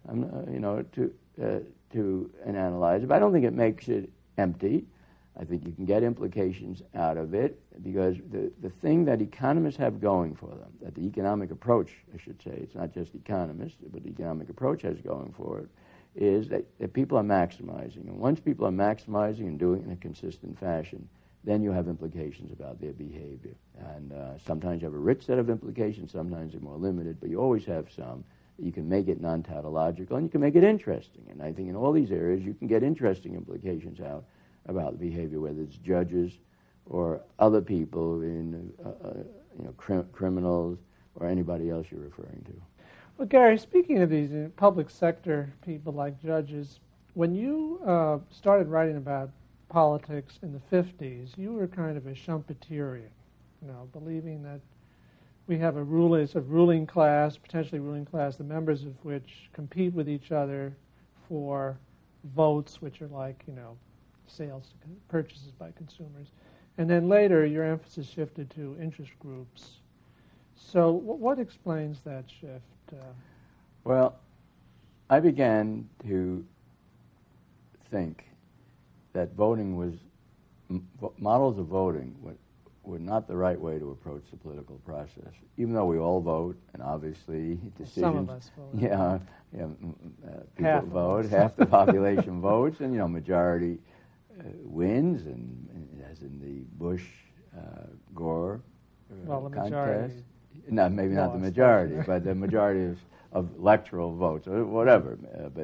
C: to analyze it. But I don't think it makes it empty. I think you can get implications out of it because the thing that economists have going for them, that the economic approach, I should say, it's not just economists, but the economic approach has going for it, is that people are maximizing. And once people are maximizing and doing it in a consistent fashion, then you have implications about their behavior. And sometimes you have a rich set of implications, sometimes they're more limited, but you always have some. You can make it non-tautological, and you can make it interesting. And I think in all these areas, you can get interesting implications out about the behavior, whether it's judges or other people, criminals or anybody else you're referring to.
D: Well, Gary, speaking of these public sector people like judges, when you started writing about politics in the 50s, you were kind of a Schumpeterian, believing that we have a ruling class, potentially ruling class, the members of which compete with each other for votes, which are like, sales, purchases by consumers. And then later, your emphasis shifted to interest groups. So what explains that shift?
C: Well, I began to think that voting was, models of voting were not the right way to approach the political process. Even though we all vote, and obviously decisions...
D: Some of us vote.
C: People vote, half the population votes, and, majority wins, and as in the Bush-Gore
D: the
C: contest.
D: Majority.
C: No, maybe not the majority, but the majority of electoral votes, or whatever.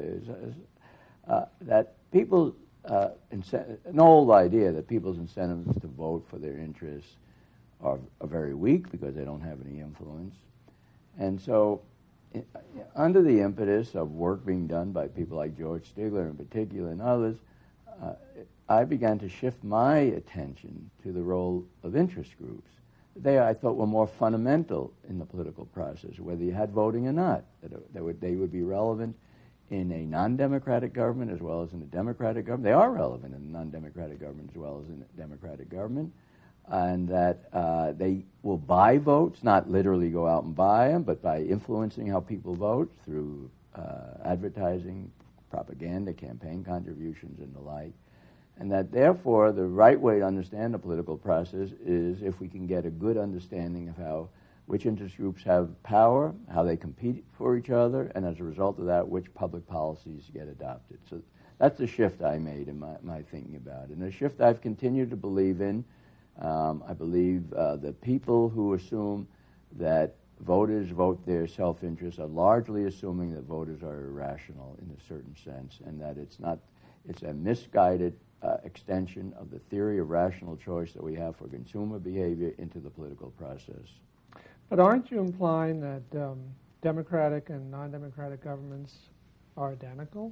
C: That people... an old idea that people's incentives to vote for their interests are very weak because they don't have any influence. And so under the impetus of work being done by people like George Stigler in particular and others, I began to shift my attention to the role of interest groups. They, I thought, were more fundamental in the political process, whether you had voting or not. They would be relevant in a non-democratic government as well as in a democratic government. They are relevant in a non-democratic government as well as in a democratic government. And that they will buy votes, not literally go out and buy them, but by influencing how people vote through advertising, propaganda, campaign contributions, and the like. And that, therefore, the right way to understand the political process is if we can get a good understanding of which interest groups have power, how they compete for each other, and as a result of that, which public policies get adopted. So that's the shift I made in my thinking about it. And a shift I've continued to believe in. I believe the people who assume that voters vote their self-interest are largely assuming that voters are irrational in a certain sense, and that it's a misguided extension of the theory of rational choice that we have for consumer behavior into the political process.
D: But aren't you implying that democratic and non-democratic governments are identical?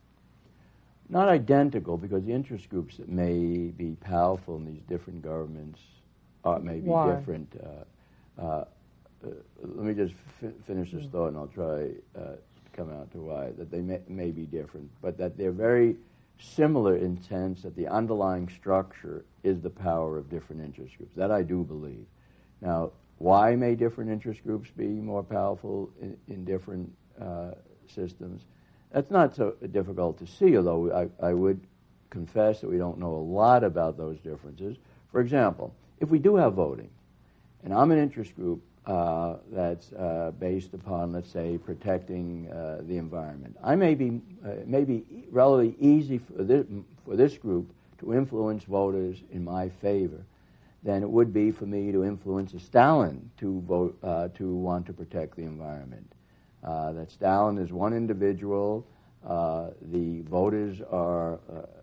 C: Not identical, because the interest groups that may be powerful in these different governments may be different. Let me just finish this thought, and I'll try to come out to why. That they may be different, but that they're very similar in sense that the underlying structure is the power of different interest groups. That I do believe. Now, why may different interest groups be more powerful in different systems? That's not so difficult to see, although I would confess that we don't know a lot about those differences. For example, if we do have voting, and I'm an interest group that's based upon, let's say, protecting the environment. I may be relatively easy for this group to influence voters in my favor than it would be for me to influence a Stalin to vote to want to protect the environment. That Stalin is one individual. The voters are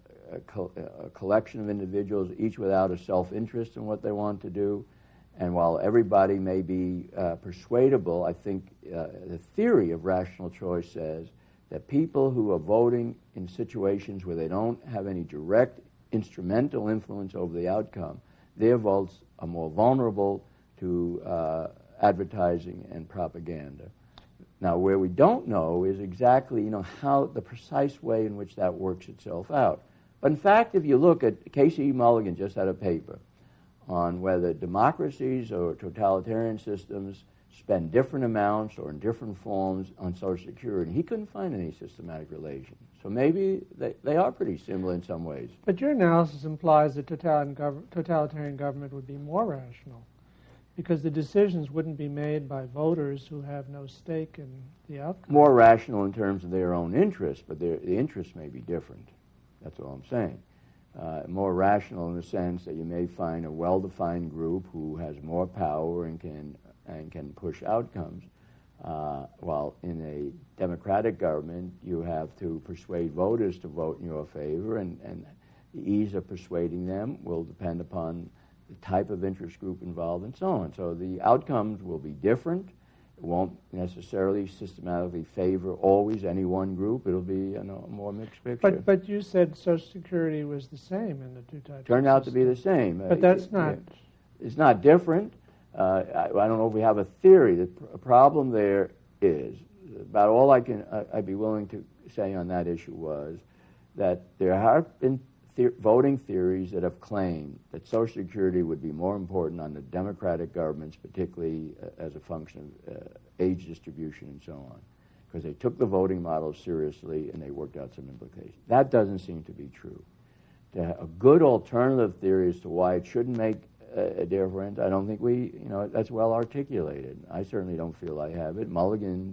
C: a collection of individuals, each without a self-interest in what they want to do. And while everybody may be persuadable, I think the theory of rational choice says that people who are voting in situations where they don't have any direct instrumental influence over the outcome, their votes are more vulnerable to advertising and propaganda. Now, where we don't know is exactly, how the precise way in which that works itself out. But in fact, if you look at Casey Mulligan just had a paper on whether democracies or totalitarian systems spend different amounts or in different forms on Social Security. He couldn't find any systematic relation. So maybe they are pretty similar in some ways.
D: But your analysis implies that totalitarian government would be more rational, because the decisions wouldn't be made by voters who have no stake in the outcome.
C: More rational in terms of their own interests, but the interests may be different. That's all I'm saying. More rational in the sense that you may find a well-defined group who has more power and can push outcomes, while in a democratic government you have to persuade voters to vote in your favor, and the ease of persuading them will depend upon the type of interest group involved and so on. So the outcomes will be different. It won't necessarily systematically favor always any one group. It'll be a more mixed picture.
D: But you said Social Security was the same in the two types.
C: Turned out to be the same.
D: But that's not.
C: It's not different. I don't know if we have a theory. The problem there is about all I'd be willing to say on that issue was that there have been voting theories that have claimed that Social Security would be more important on the democratic governments, particularly as a function of age distribution and so on, because they took the voting model seriously and they worked out some implications. That doesn't seem to be true. A good alternative theory as to why it shouldn't make a difference, I don't think that's well articulated. I certainly don't feel I have it. Mulligan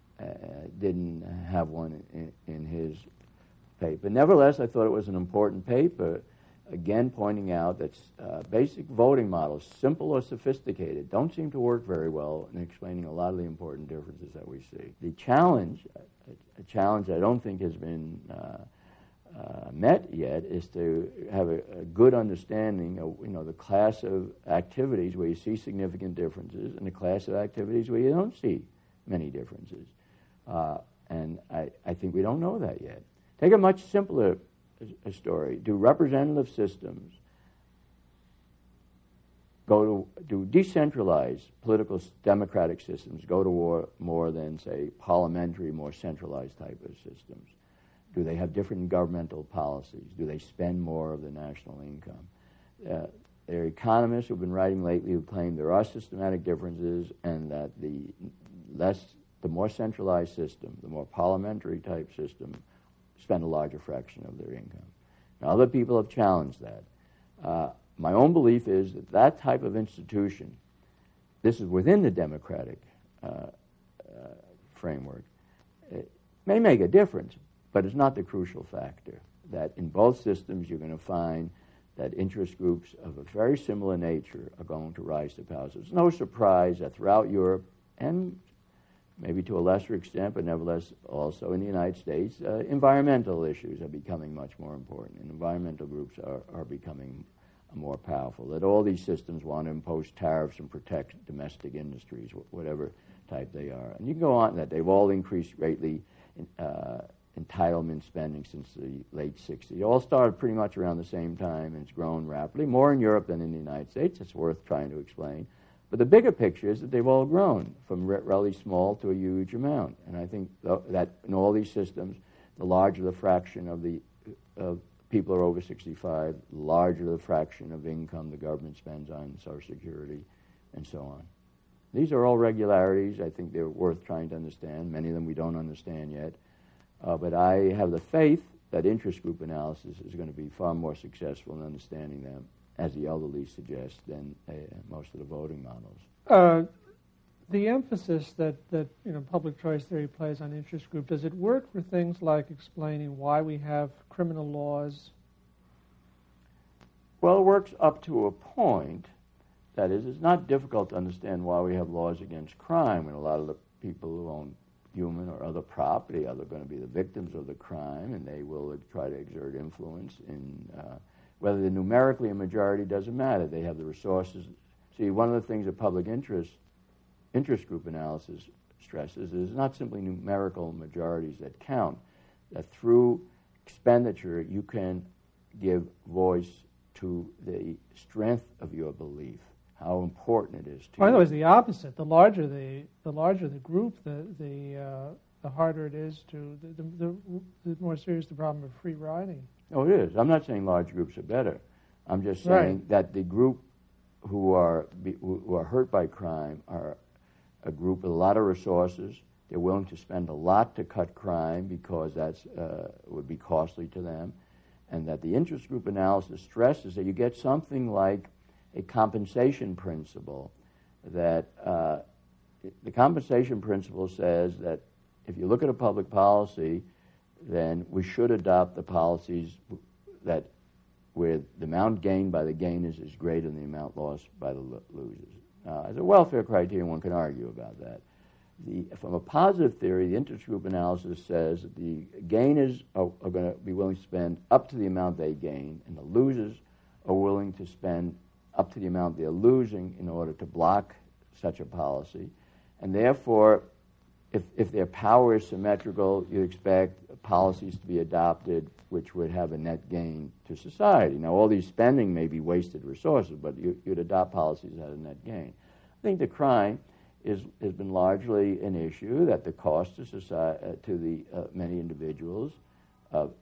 C: didn't have one in his paper. Nevertheless, I thought it was an important paper, again pointing out that basic voting models, simple or sophisticated, don't seem to work very well in explaining a lot of the important differences that we see. The challenge, a challenge I don't think has been met yet, is to have a good understanding of the class of activities where you see significant differences and the class of activities where you don't see many differences. And I think we don't know that yet. Take a much simpler story. Do representative systems do decentralized political democratic systems go to war more than, say, parliamentary, more centralized type of systems? Do they have different governmental policies? Do they spend more of the national income? There are economists who have been writing lately who claim there are systematic differences and that the more centralized system, the more parliamentary type system, spend a larger fraction of their income. Now, other people have challenged that. My own belief is that that type of institution, this is within the democratic framework, it may make a difference, but it's not the crucial factor. That in both systems you're going to find that interest groups of a very similar nature are going to rise to power. So it's no surprise that throughout Europe and maybe to a lesser extent, but nevertheless also in the United States, environmental issues are becoming much more important, and environmental groups are becoming more powerful. That all these systems want to impose tariffs and protect domestic industries, whatever type they are. And you can go on that they've all increased greatly entitlement spending since the late 60s. It all started pretty much around the same time, and it's grown rapidly, more in Europe than in the United States. It's worth trying to explain. But the bigger picture is that they've all grown from relatively small to a huge amount. And I think that in all these systems, the larger the fraction of people are over 65, the larger the fraction of income the government spends on Social Security, and so on. These are all regularities. I think they're worth trying to understand. Many of them we don't understand yet. But I have the faith that interest group analysis is going to be far more successful in understanding them, as the elderly suggest, than most of the voting models.
D: the emphasis that public choice theory plays on interest group, does it work for things like explaining why we have criminal laws?
C: Well, it works up to a point. That is, it's not difficult to understand why we have laws against crime when a lot of the people who own human or other property are going to be the victims of the crime, and they will try to exert influence in whether they're numerically a majority doesn't matter. They have the resources. See, one of the things that public interest group analysis stresses is not simply numerical majorities that count, that through expenditure you can give voice to the strength of your belief, how important it is to
D: By the
C: you.
D: way, it's the opposite. The larger the group, the harder it is to the more serious the problem of free riding.
C: Oh, it is. I'm not saying large groups are better. I'm just saying that the group who are hurt by crime are a group with a lot of resources. They're willing to spend a lot to cut crime because that's would be costly to them, and that the interest group analysis stresses that you get something like a compensation principle. That the compensation principle says that if you look at a public policy, then we should adopt the policies that where the amount gained by the gainers is greater than the amount lost by the losers. As a welfare criterion, one can argue about that. From a positive theory, the interest group analysis says that the gainers are going to be willing to spend up to the amount they gain, and the losers are willing to spend up to the amount they're losing in order to block such a policy. And therefore, if their power is symmetrical, you expect policies to be adopted which would have a net gain to society. Now, all these spending may be wasted resources, but you'd adopt policies that have a net gain. I think the crime has been largely an issue that the cost to society, to the many individuals of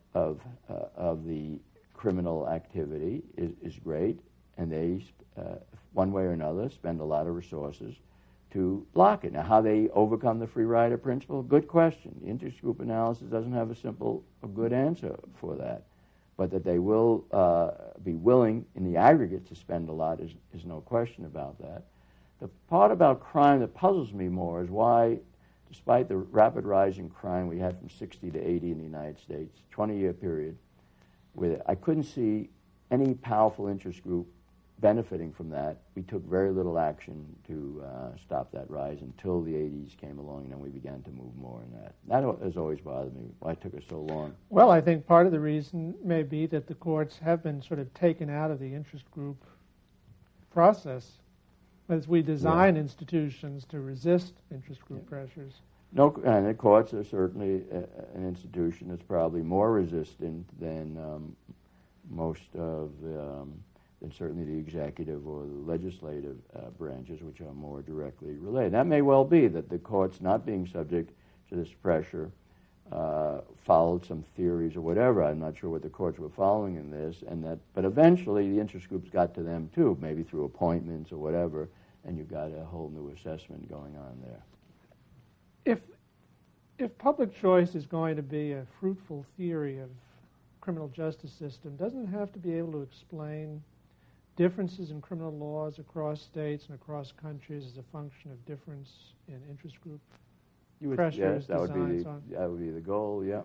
C: the criminal activity is great, and they, one way or another, spend a lot of resources to block it. Now, how they overcome the free rider principle, good question. The interest group analysis doesn't have a good answer for that, but that they will be willing in the aggregate to spend a lot is no question about that. The part about crime that puzzles me more is why, despite the rapid rise in crime we had from 60 to 80 in the United States, 20-year period, where I couldn't see any powerful interest group benefiting from that. We took very little action to stop that rise until the 80s came along, and then we began to move more in that. That has always bothered me, why it took us so long.
D: Well, I think part of the reason may be that the courts have been sort of taken out of the interest group process as we design institutions to resist interest group pressures.
C: No, and the courts are certainly an institution that's probably more resistant than most of than certainly the executive or the legislative branches, which are more directly related. That may well be that the courts, not being subject to this pressure, followed some theories or whatever. I'm not sure what the courts were following in this, but eventually the interest groups got to them too, maybe through appointments or whatever, and you got a whole new assessment going on there.
D: If public choice is going to be a fruitful theory of criminal justice system, doesn't it have to be able to explain differences in criminal laws across states and across countries as a function of difference in interest group pressures,
C: yes, that would be the goal, yeah.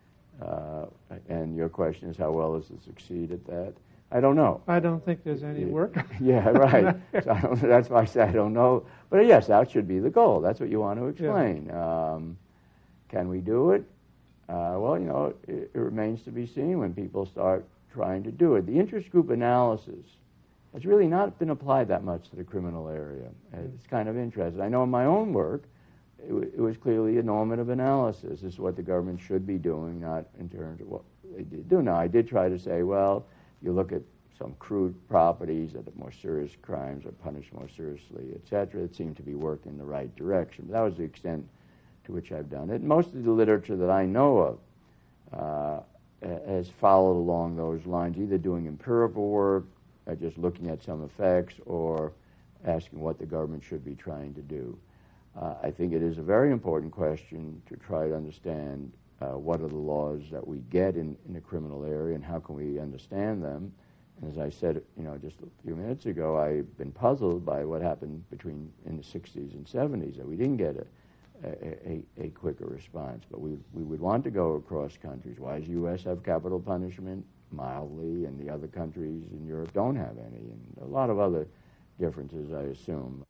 C: And your question is, how well does it succeed at that? I don't know.
D: I don't think there's any work.
C: Yeah, right. So that's why I say I don't know. But yes, that should be the goal. That's what you want to explain. Yeah. Can we do it? Well, it remains to be seen when people start trying to do it. The interest group analysis has really not been applied that much to the criminal area. It's kind of interesting. I know in my own work, it was clearly a normative analysis. This is what the government should be doing, not in terms of what they did do. Now, I did try to say, well, you look at some crude properties that are more serious crimes are punished more seriously, et cetera. It seemed to be working in the right direction. But that was the extent to which I've done it. Most of the literature that I know of has followed along those lines, either doing empirical work, just looking at some effects, or asking what the government should be trying to do. I think it is a very important question to try to understand what are the laws that we get in the criminal area and how can we understand them And as I said, just a few minutes ago, I've been puzzled by what happened in the 60s and 70s, that we didn't get a quicker response. But we would want to go across countries. Why does the U.S. have capital punishment? Mildly, and the other countries in Europe don't have any, and a lot of other differences, I assume.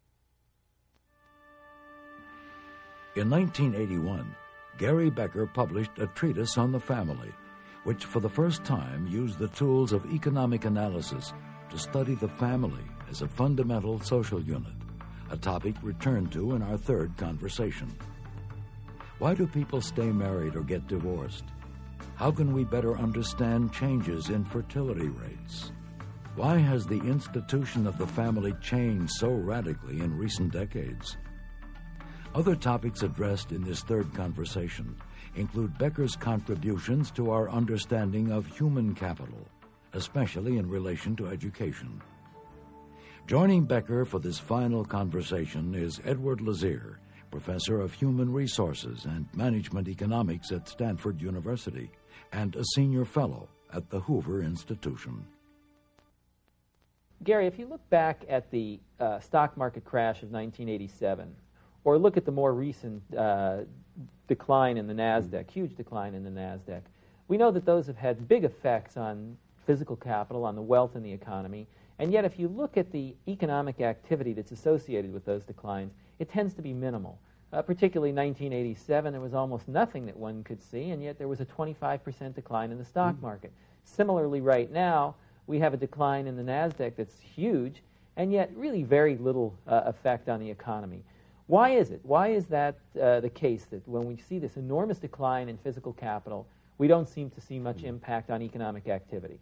A: In 1981, Gary Becker published a treatise on the family, which for the first time used the tools of economic analysis to study the family as a fundamental social unit, a topic returned to in our third conversation. Why do people stay married or get divorced? How can we better understand changes in fertility rates? Why has the institution of the family changed so radically in recent decades? Other topics addressed in this third conversation include Becker's contributions to our understanding of human capital, especially in relation to education. Joining Becker for this final conversation is Edward Lazear, Professor of Human Resources and Management Economics at Stanford University, and a Senior Fellow at the Hoover Institution.
E: Gary, if you look back at the stock market crash of 1987, or look at the more recent decline in the NASDAQ, huge decline in the NASDAQ, we know that those have had big effects on physical capital, on the wealth in the economy, and yet if you look at the economic activity that's associated with those declines, it tends to be minimal. Particularly 1987, there was almost nothing that one could see, and yet there was a 25% decline in the stock market. Similarly, right now, we have a decline in the NASDAQ that's huge, and yet really very little effect on the economy. Why is it? Why is that the case, that when we see this enormous decline in physical capital, we don't seem to see much impact on economic activity?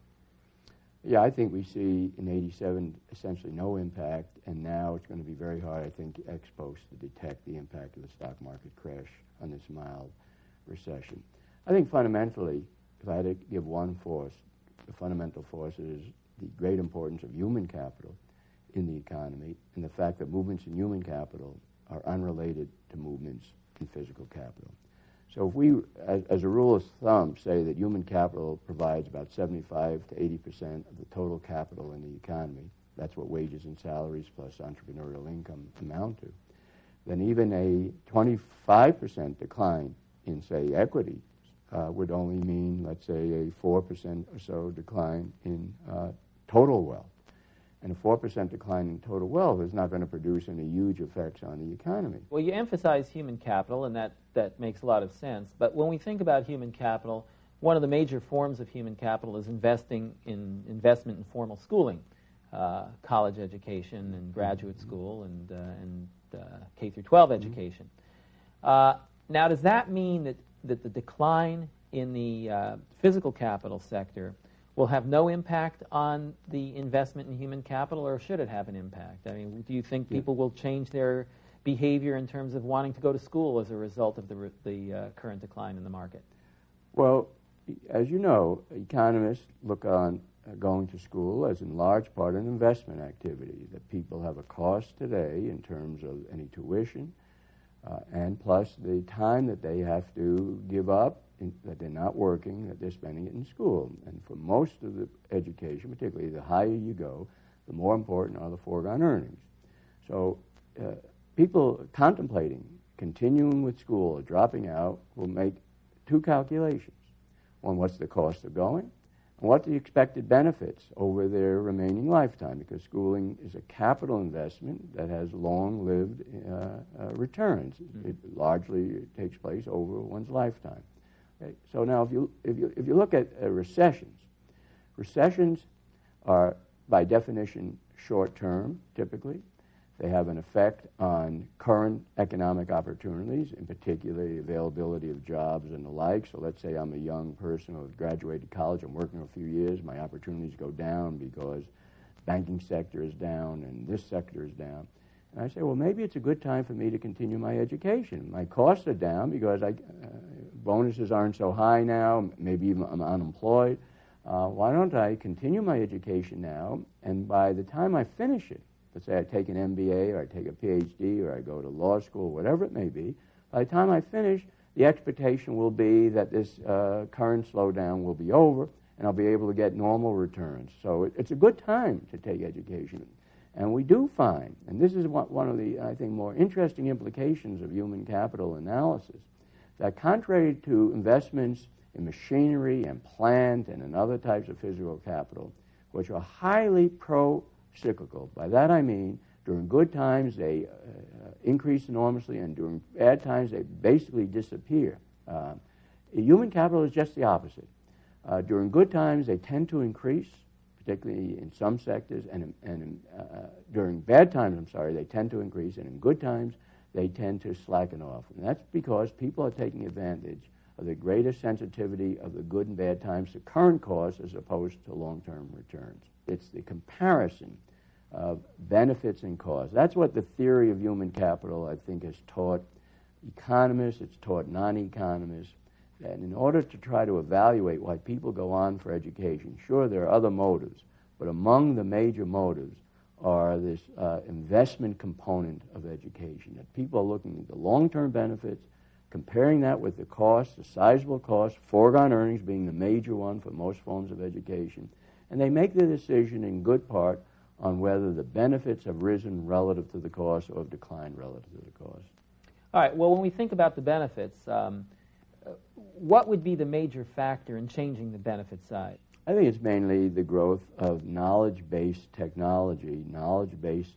C: Yeah, I think we see in 87 essentially no impact, and now it's going to be very hard, I think, ex post to detect the impact of the stock market crash on this mild recession. I think fundamentally, if I had to give one force, the fundamental force is the great importance of human capital in the economy, and the fact that movements in human capital are unrelated to movements in physical capital. So if we, as a rule of thumb, say that human capital provides about 75 to 80% of the total capital in the economy, that's what wages and salaries plus entrepreneurial income amount to, then even a 25% decline in, say, equity would only mean, let's say, a 4% or so decline in total wealth. And a 4% decline in total wealth is not going to produce any huge effects on the economy.
E: Well, you emphasize human capital, and that makes a lot of sense. But when we think about human capital, one of the major forms of human capital is investment in formal schooling, college education and graduate school and K through 12 education. Now, does that mean that the decline in the physical capital sector will have no impact on the investment in human capital, or should it have an impact? I mean, do you think people will change their behavior in terms of wanting to go to school as a result of the current decline in the market?
C: Well, as you know, economists look on going to school as in large part an investment activity, that people have a cost today in terms of any tuition, and plus the time that they have to give up, that they're not working, that they're spending it in school. And for most of the education, particularly the higher you go, the more important are the foregone earnings. So people contemplating continuing with school or dropping out will make two calculations. One, what's the cost of going? And what the expected benefits over their remaining lifetime, because schooling is a capital investment that has long-lived returns. It largely takes place over one's lifetime. Okay? So now, if you look at recessions are by definition short-term. Typically, they have an effect on current economic opportunities, in particular the availability of jobs and the like. So let's say I'm a young person who has graduated college, I'm working a few years, my opportunities go down because the banking sector is down and this sector is down. And I say, well, maybe it's a good time for me to continue my education. My costs are down because bonuses aren't so high now, maybe even I'm unemployed. Why don't I continue my education now, and by the time I finish it, let's say I take an MBA or I take a PhD or I go to law school, whatever it may be, by the time I finish, the expectation will be that this current slowdown will be over and I'll be able to get normal returns. So it's a good time to take education. And we do find, and this is one of the, I think, more interesting implications of human capital analysis, that contrary to investments in machinery and plant and in other types of physical capital, which are highly pro-cyclical. By that I mean, during good times they increase enormously, and during bad times they basically disappear. Human capital is just the opposite. During good times they tend to increase, particularly in some sectors, and during bad times, they tend to increase, and in good times they tend to slacken off. And that's because people are taking advantage of the greater sensitivity of the good and bad times to current costs as opposed to long-term returns. It's the comparison of benefits and costs. That's what the theory of human capital, I think, has taught economists, it's taught non-economists, that in order to try to evaluate why people go on for education, sure, there are other motives, but among the major motives are this investment component of education, that people are looking at the long-term benefits, comparing that with the cost, the sizable cost, foregone earnings being the major one for most forms of education, and they make the decision in good part on whether the benefits have risen relative to the cost or have declined relative to the cost.
E: All right, well, when we think about the benefits, what would be the major factor in changing the benefit side?
C: I think it's mainly the growth of knowledge-based technology, knowledge-based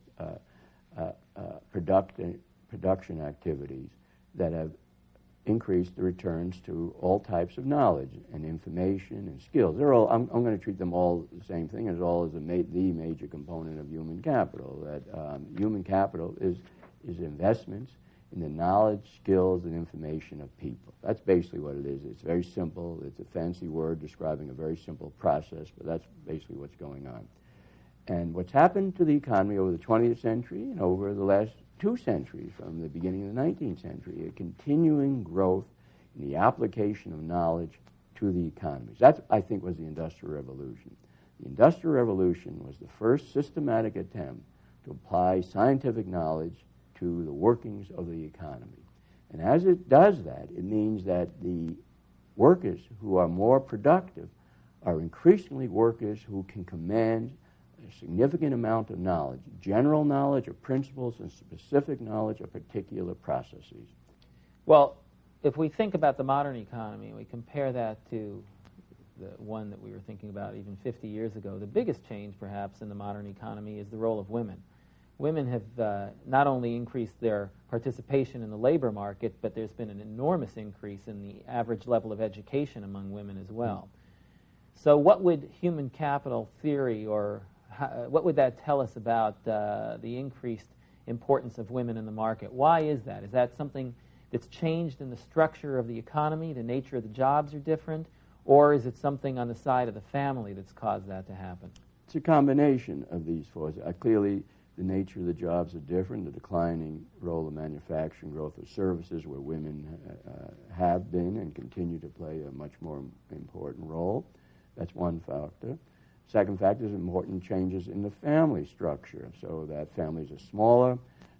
C: production activities that have increased the returns to all types of knowledge and information and skills. They're all, I'm going to treat them all the same thing, as all as the major component of human capital. That human capital is investments in the knowledge, skills, and information of people. That's basically what it is. It's very simple. It's a fancy word describing a very simple process, but that's basically what's going on. And what's happened to the economy over the 20th century and over the last 2 centuries, from the beginning of the 19th century, a continuing growth in the application of knowledge to the economies. That, I think, was the Industrial Revolution. The Industrial Revolution was the first systematic attempt to apply scientific knowledge to the workings of the economy. And as it does that, it means that the workers who are more productive are increasingly workers who can command a significant amount of knowledge, general knowledge of principles and specific knowledge of particular processes.
E: Well, if we think about the modern economy and we compare that to the one that we were thinking about even 50 years ago, the biggest change perhaps in the modern economy is the role of women. Women have not only increased their participation in the labor market, but there's been an enormous increase in the average level of education among women as well. So what would human capital theory, or what would that tell us about the increased importance of women in the market? Why is that? Is that something that's changed in the structure of the economy, the nature of the jobs are different, or is it something on the side of the family that's caused that to happen?
C: It's a combination of these forces. Clearly, the nature of the jobs are different, the declining role of manufacturing, growth of services, where women have been and continue to play a much more important role. That's one factor. Second factor is important changes in the family structure, so that families are smaller.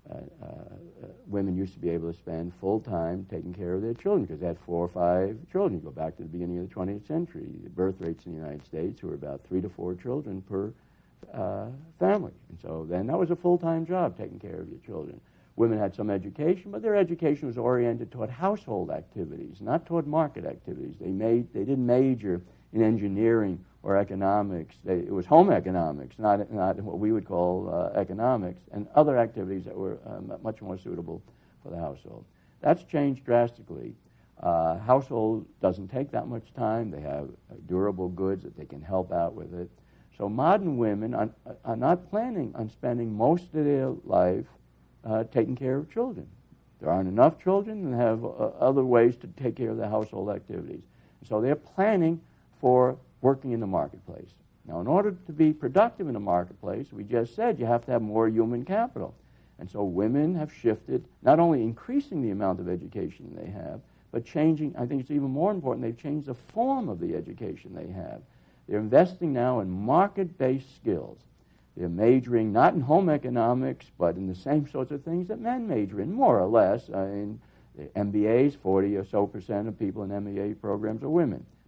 C: Women used to be able to spend full time taking care of their children because they had 4 or 5 children. You go back to the beginning of the 20th century. The birth rates in the United States were about 3 to 4 children per family. And so then that was a full-time job, taking care of your children. Women had some education, but their education was oriented toward household activities, not toward market activities. They didn't major in engineering or economics. It was home economics, not what we would call economics, and other activities that were much more suitable for the household. That's changed drastically. Household doesn't take that much time. They have durable goods that they can help out with it. So modern women are not planning on spending most of their life taking care of children. There aren't enough children and have other ways to take care of the household activities. So they're planning for working in the marketplace. Now, in order to be productive in the marketplace, we just said you have to have more human capital. And so women have shifted, not only increasing the amount of education they have, but changing, I think it's even more important, they've changed the form of the education they have. They're investing now in market-based skills. They're majoring not in home economics, but in the same sorts of things that men major in, more or less. In MBAs, 40 or so % of people in MBA programs are women.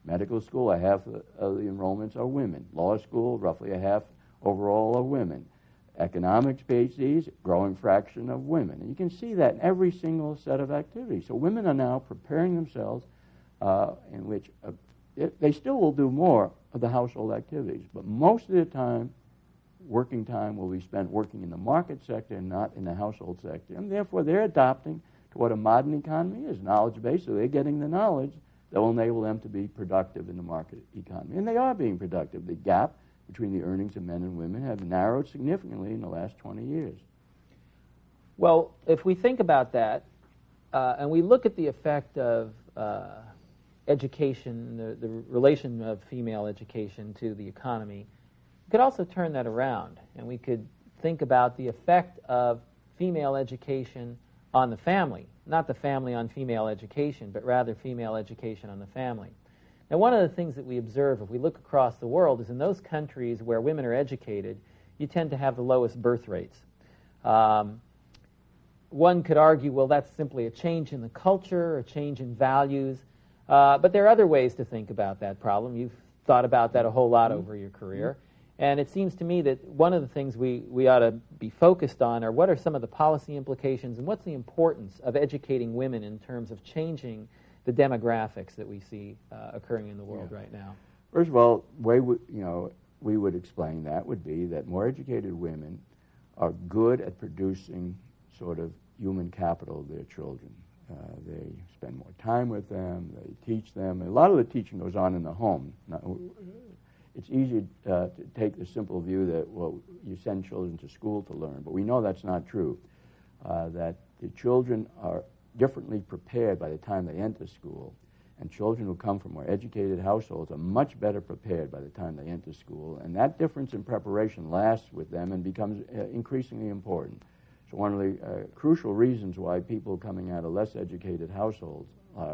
C: Medical school, a half of the enrollments are women. Law school, roughly a half overall are women. Economics PhDs, growing fraction of women. And you can see that in every single set of activities. So women are now preparing themselves in which they still will do more of the household activities, but most of their time, working time, will be spent working in the market sector and not in the household sector. And therefore, they're adopting to what a modern economy is, knowledge-based, so they're getting the knowledge that will enable them to be productive in the market economy. And they are being productive. The gap between the earnings of men and women have narrowed significantly in the last 20 years.
E: Well, if we think about that, and we look at the effect of education, the relation of female education to the economy, we could also turn that around, and we could think about the effect of female education on the family, not the family on female education, but rather female education on the family. Now, one of the things that we observe if we look across the world is in those countries where women are educated, you tend to have the lowest birth rates. One could argue, well, that's simply a change in the culture, a change in values, but there are other ways to think about that problem. You've thought about that a whole lot over your career. And it seems to me that one of the things we ought to be focused on are what are some of the policy implications and what's the importance of educating women in terms of changing the demographics that we see occurring in the world right now.
C: First of all, way we would explain that would be that more educated women are good at producing sort of human capital of their children. They spend more time with them, they teach them. A lot of the teaching goes on in the home. It's easy to take the simple view that, well, you send children to school to learn, but we know that's not true, that the children are differently prepared by the time they enter school, and children who come from more educated households are much better prepared by the time they enter school, and that difference in preparation lasts with them and becomes increasingly important. So one of the crucial reasons why people coming out of less educated households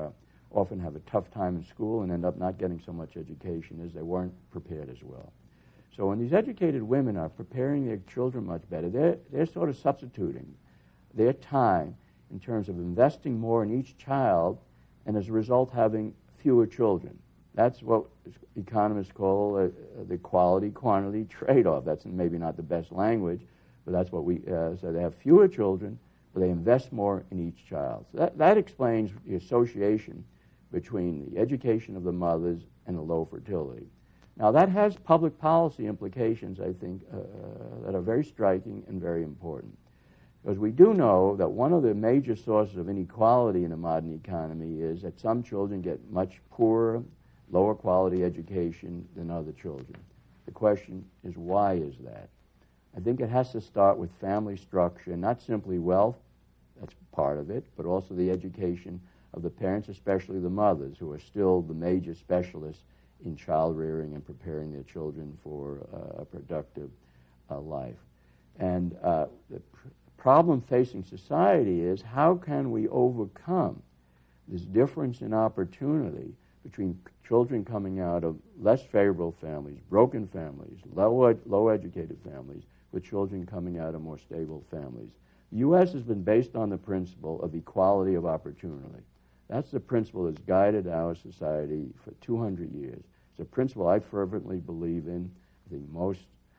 C: often have a tough time in school and end up not getting so much education is they weren't prepared as well. So when these educated women are preparing their children much better, they're sort of substituting their time in terms of investing more in each child and as a result having fewer children. That's what economists call the quality-quantity trade-off. That's maybe not the best language, but that's what we so they have fewer children, but they invest more in each child. So that explains the association between the education of the mothers and the low fertility. Now, that has public policy implications, I think, that are very striking and very important. Because we do know that one of the major sources of inequality in a modern economy is that some children get much poorer, lower quality education than other children. The question is, why is that? I think it has to start with family structure, not simply wealth, that's part of it, but also the education of the parents, especially the mothers, who are still the major specialists in child rearing and preparing their children for a productive life. And the problem facing society is how can we overcome this difference in opportunity between children coming out of less favorable families, broken families, low educated families, with children coming out of more stable families. The U.S. has been based on the principle of equality of opportunity. That's the principle that's guided our society for 200 years. It's a principle I fervently believe in. I think most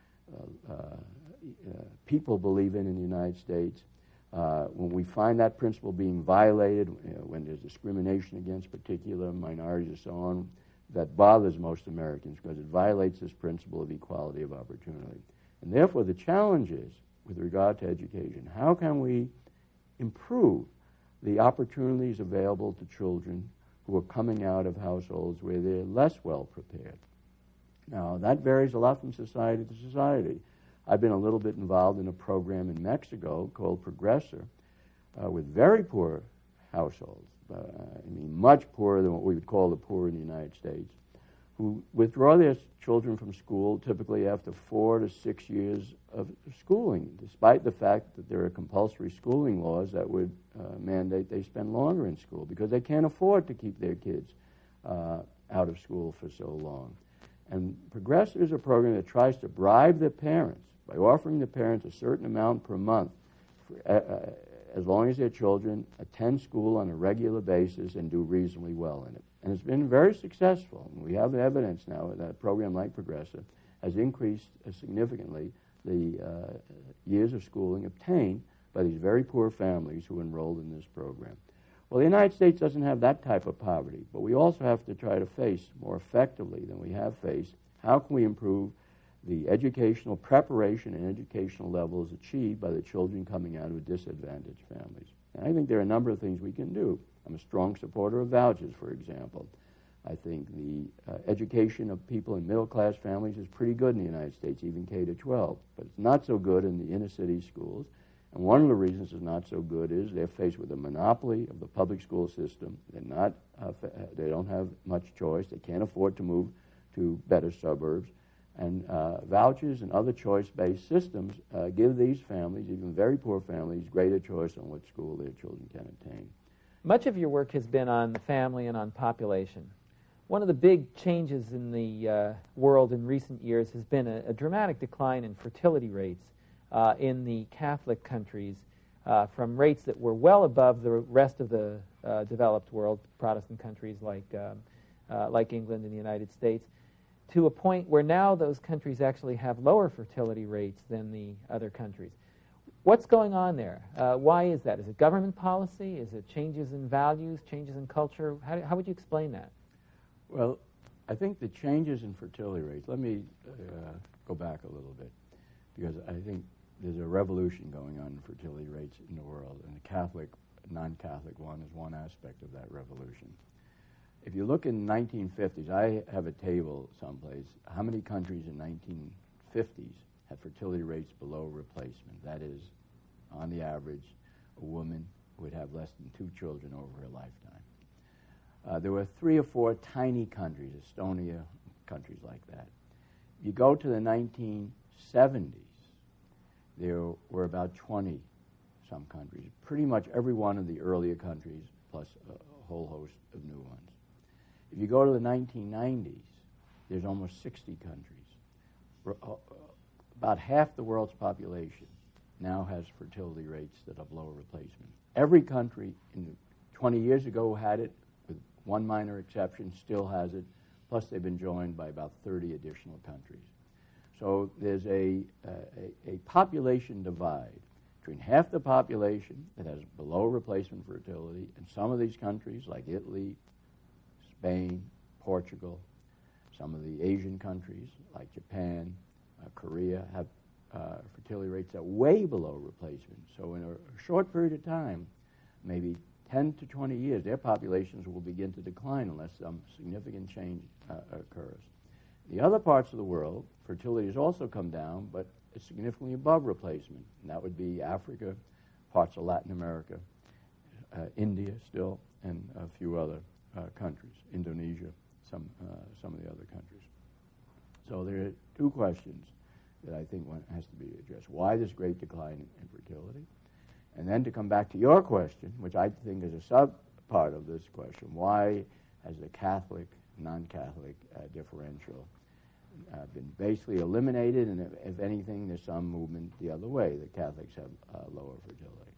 C: people believe in the United States. When we find that principle being violated, when there's discrimination against particular minorities and so on, that bothers most Americans because it violates this principle of equality of opportunity. And therefore, the challenge is, with regard to education, how can we improve the opportunities available to children who are coming out of households where they're less well prepared? Now, that varies a lot from society to society. I've been a little bit involved in a program in Mexico called Progressor with very poor households, much poorer than what we would call the poor in the United States, who withdraw their children from school typically after 4 to 6 years of schooling, despite the fact that there are compulsory schooling laws that would mandate they spend longer in school because they can't afford to keep their kids out of school for so long. And Progressor is a program that tries to bribe the parents by offering the parents a certain amount per month for as long as their children attend school on a regular basis and do reasonably well in it. And it's been very successful. We have evidence now that a program like Progressive has increased significantly the years of schooling obtained by these very poor families who enrolled in this program. Well, the United States doesn't have that type of poverty, but we also have to try to face more effectively than we have faced, how can we improve the educational preparation and educational levels achieved by the children coming out of disadvantaged families. And I think there are a number of things we can do. I'm a strong supporter of vouchers, for example. I think the education of people in middle-class families is pretty good in the United States, even K to 12, but it's not so good in the inner-city schools. And one of the reasons it's not so good is they're faced with a monopoly of the public school system. They don't have much choice. They can't afford to move to better suburbs. And vouchers and other choice-based systems give these families, even very poor families, greater choice on what school their children can attain.
E: Much of your work has been on the family and on population. One of the big changes in the world in recent years has been a dramatic decline in fertility rates in the Catholic countries from rates that were well above the rest of the developed world, Protestant countries like England and the United States, to a point where now those countries actually have lower fertility rates than the other countries. What's going on there? Why is that? Is it government policy? Is it changes in values, changes in culture? How would you explain that?
C: Well, I think the changes in fertility rates, let me go back a little bit, because I think there's a revolution going on in fertility rates in the world, and the Catholic, non-Catholic one is one aspect of that revolution. If you look in the 1950s, I have a table someplace, how many countries in 1950s had fertility rates below replacement? That is, on the average, a woman would have less than 2 children over her lifetime. There were 3 or 4 tiny countries, Estonia, countries like that. You go to the 1970s, there were about 20 some countries, pretty much every one of the earlier countries, plus a whole host of new ones. If you go to the 1990s, there's almost 60 countries. About half the world's population now has fertility rates that have lower replacement. Every country 20 years ago had it, with one minor exception, still has it, plus they've been joined by about 30 additional countries. So there's a population divide between half the population that has below replacement fertility, and some of these countries like Italy, Spain, Portugal, some of the Asian countries like Japan, Korea have fertility rates that are way below replacement. So in a short period of time, maybe 10 to 20 years, their populations will begin to decline unless some significant change occurs. The other parts of the world, fertility has also come down, but it's significantly above replacement. And that would be Africa, parts of Latin America, India still, and a few other countries, Indonesia, some of the other countries. So there are 2 questions that I think one has to be addressed. Why this great decline in fertility? And then to come back to your question, which I think is a sub-part of this question, why has the Catholic, non-Catholic differential been basically eliminated, and if anything, there's some movement the other way, that Catholics have lower fertility.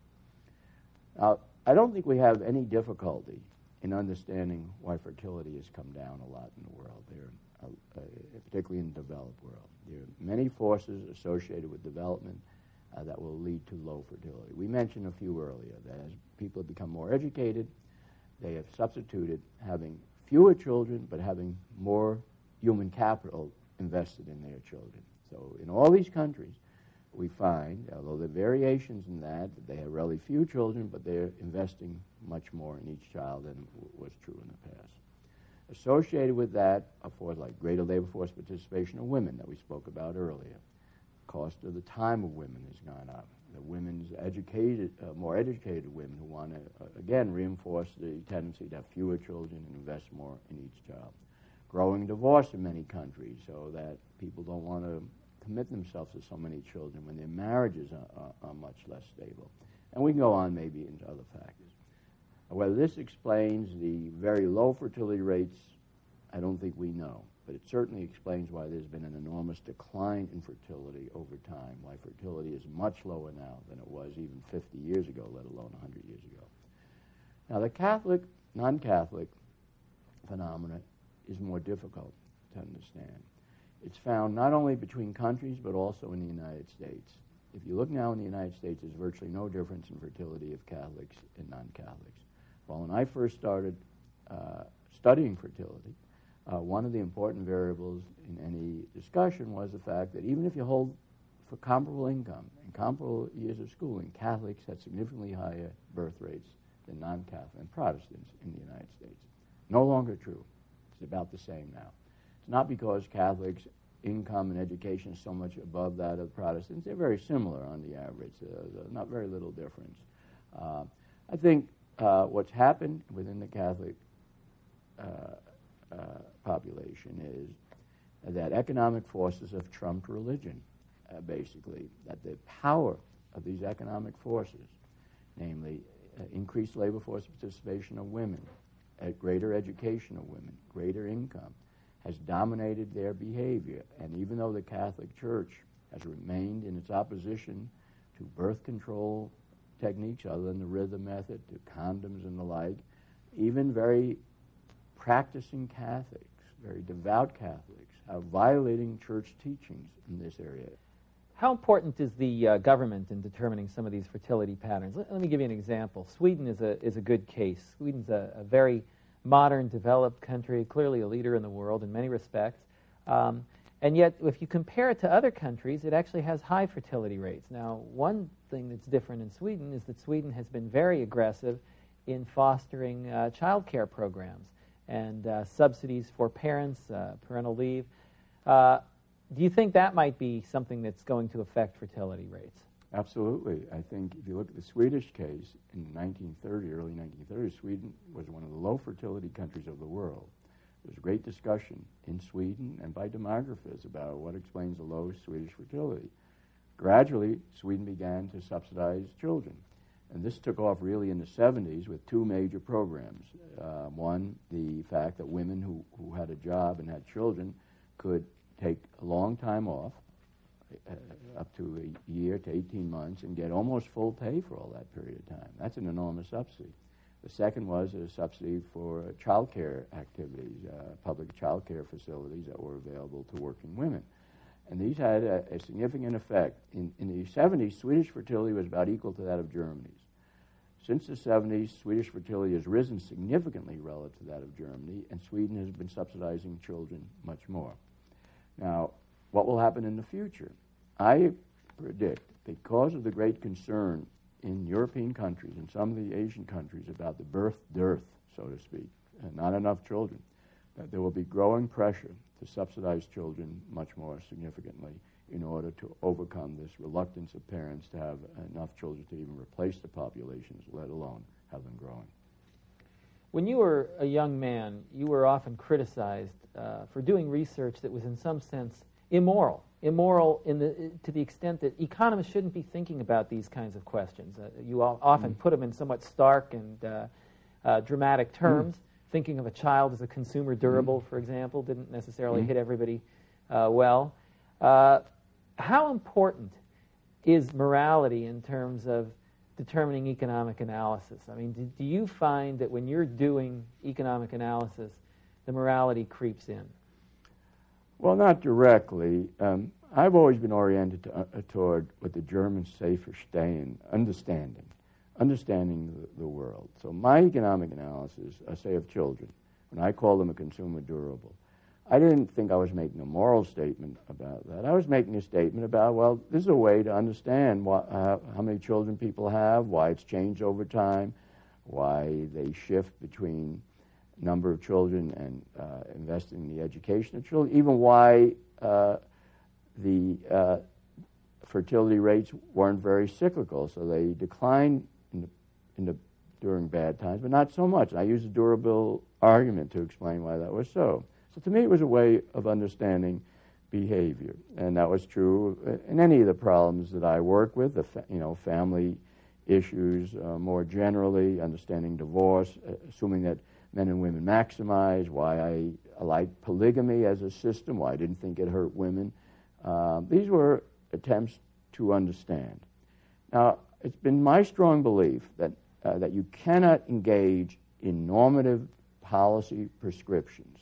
C: Now, I don't think we have any difficulty in understanding why fertility has come down a lot in the world, particularly in the developed world. There are many forces associated with development that will lead to low fertility. We mentioned a few earlier, that as people have become more educated, they have substituted having fewer children but having more human capital invested in their children. So in all these countries, we find, although there are variations in that they have really few children, but they're investing much more in each child than was true in the past. Associated with that are forces like greater labor force participation of women that we spoke about earlier. Cost of the time of women has gone up. The women's more educated women who want to, again, reinforce the tendency to have fewer children and invest more in each child. Growing divorce in many countries, so that people don't want to commit themselves to so many children when their marriages are much less stable. And we can go on maybe into other factors. Whether this explains the very low fertility rates, I don't think we know. but it certainly explains why there's been an enormous decline in fertility over time, why fertility is much lower now than it was even 50 years ago, let alone 100 years ago. Now, the Catholic, non-Catholic phenomena is more difficult to understand. It's found not only between countries, but also in the United States. If you look now in the United States, there's virtually no difference in fertility of Catholics and non-Catholics. Well, when I first started studying fertility, one of the important variables in any discussion was the fact that even if you hold for comparable income and comparable years of schooling, Catholics had significantly higher birth rates than non-Catholic and Protestants in the United States. No longer true. It's about the same now. It's not because Catholics' income and education is so much above that of Protestants. They're very similar on the average. Not very little difference. I think what's happened within the Catholic population is that economic forces have trumped religion, basically. That the power of these economic forces, namely increased labor force participation of women, greater education of women, greater income, has dominated their behavior. And even though the Catholic Church has remained in its opposition to birth control techniques other than the rhythm method, to condoms and the like, even very practicing Catholics, very devout Catholics, are violating church teachings in this area.
E: How important is the government in determining some of these fertility patterns? Let me give you an example. Sweden is a good case. Sweden's a very modern, developed country, clearly a leader in the world in many respects. And yet, if you compare it to other countries, it actually has high fertility rates. Now, one thing that's different in Sweden is that Sweden has been very aggressive in fostering child care programs and subsidies for parents, parental leave. Do you think that might be something that's going to affect fertility rates?
C: Absolutely. I think if you look at the Swedish case in 1930, early 1930s, Sweden was one of the low fertility countries of the world. There was a great discussion in Sweden and by demographers about what explains the low Swedish fertility. Gradually, Sweden began to subsidize children. And this took off really in the 70s with two major programs. One, the fact that women who had a job and had children could take a long time off, up to a year to 18 months, and get almost full pay for all that period of time. That's an enormous subsidy. The second was a subsidy for child care activities, public child care facilities that were available to working women. And these had a significant effect. In the 70s, Swedish fertility was about equal to that of Germany's. Since the 70s, Swedish fertility has risen significantly relative to that of Germany, and Sweden has been subsidizing children much more. Now, what will happen in the future? I predict, because of the great concern in European countries and some of the Asian countries about the birth dearth, so to speak, and not enough children, that there will be growing pressure to subsidize children much more significantly in order to overcome this reluctance of parents to have enough children to even replace the populations, let alone have them growing.
E: When you were a young man, you were often criticized for doing research that was in some sense immoral to the extent that economists shouldn't be thinking about these kinds of questions. You often put them in somewhat stark and dramatic terms. Thinking of a child as a consumer durable, for example, didn't necessarily hit everybody well. How important is morality in terms of determining economic analysis? I mean, do you find that when you're doing economic analysis, the morality creeps in?
C: Well, not directly. I've always been oriented toward what the Germans say Verstehen, understanding the world. So my economic analysis, I say of children, when I call them a consumer durable, I didn't think I was making a moral statement about that. I was making a statement about, well, this is a way to understand how many children people have, why it's changed over time, why they shift between number of children and investing in the education of children, even why the fertility rates weren't very cyclical, so they declined during bad times, but not so much. And I use a durable argument to explain why that was so. So to me, it was a way of understanding behavior, and that was true in any of the problems that I work with. Family issues more generally, understanding divorce, assuming that men and women maximize, why I like polygamy as a system, why I didn't think it hurt women. These were attempts to understand. Now, it's been my strong belief that you cannot engage in normative policy prescriptions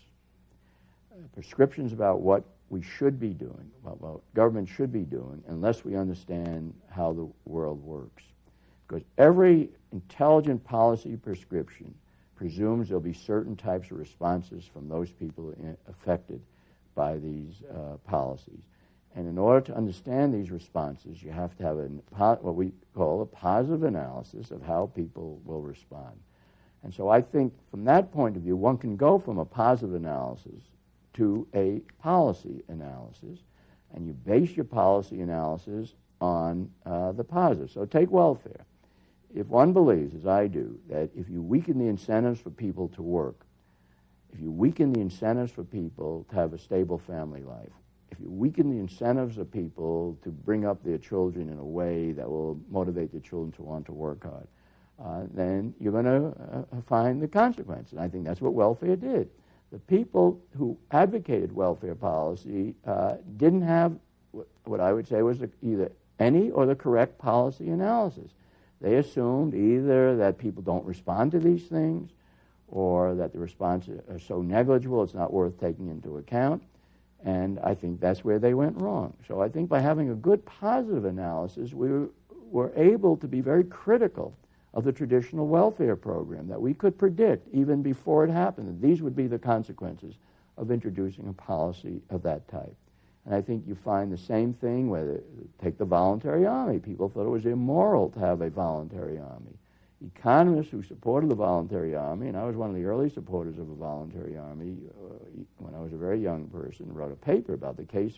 C: about what we should be doing, what government should be doing, unless we understand how the world works. Because every intelligent policy prescription presumes there'll be certain types of responses from those people affected by these policies. And in order to understand these responses, you have to have what we call a positive analysis of how people will respond. And so I think from that point of view, one can go from a positive analysis to a policy analysis, and you base your policy analysis on the positive. So take welfare. If one believes, as I do, that if you weaken the incentives for people to work, if you weaken the incentives for people to have a stable family life, if you weaken the incentives of people to bring up their children in a way that will motivate the children to want to work hard, then you're going to find the consequence. And I think that's what welfare did. The people who advocated welfare policy didn't have what I would say was either any or the correct policy analysis. They assumed either that people don't respond to these things or that the responses are so negligible it's not worth taking into account. And I think that's where they went wrong. So I think by having a good positive analysis, we were able to be very critical of the traditional welfare program, that we could predict even before it happened that these would be the consequences of introducing a policy of that type. And I think you find the same thing with, take the voluntary army. People thought it was immoral to have a voluntary army. Economists who supported the voluntary army, and I was one of the early supporters of a voluntary army when I was a very young person, wrote a paper about the case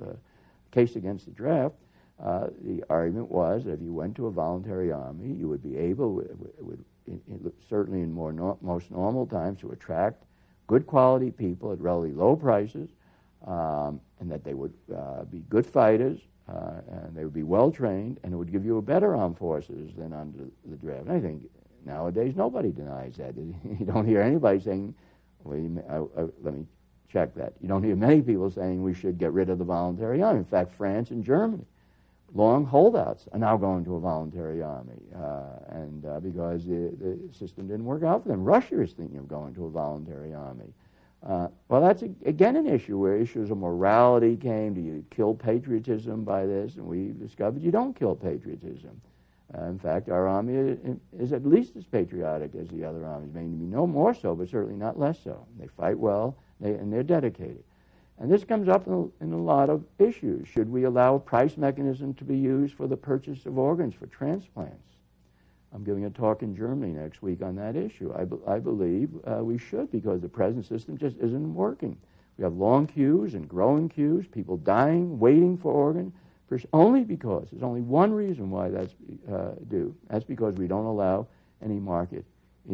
C: against the draft. The argument was that if you went to a voluntary army, you would be able, certainly in most normal times, to attract good quality people at relatively low prices, and that they would be good fighters, and they would be well trained, and it would give you a better armed forces than under the draft. And I think nowadays nobody denies that. You don't hear anybody saying, let me check that. You don't hear many people saying we should get rid of the voluntary army. In fact, France and Germany, long holdouts, are now going to a voluntary army, and because the system didn't work out for them. Russia is thinking of going to a voluntary army. Well, that's again an issue where issues of morality came. Do you kill patriotism by this? And we discovered you don't kill patriotism. In fact, our army is at least as patriotic as the other armies. Maybe no more so, but certainly not less so. They fight well, and they're dedicated. And this comes up in a lot of issues. Should we allow a price mechanism to be used for the purchase of organs for transplants? I'm giving a talk in Germany next week on that issue. I believe we should, because the present system just isn't working. We have long queues and growing queues, people dying, waiting for organs, only because, there's only one reason why that's due. That's because we don't allow any market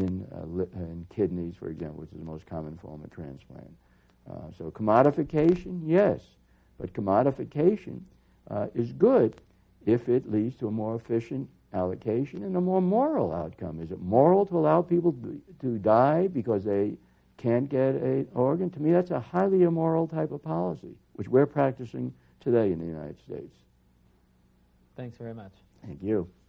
C: in kidneys, for example, which is the most common form of transplant. So commodification, yes, but commodification is good if it leads to a more efficient allocation and a more moral outcome. Is it moral to allow people to die because they can't get an organ? To me, that's a highly immoral type of policy, which we're practicing today in the United States.
E: Thanks very much.
C: Thank you.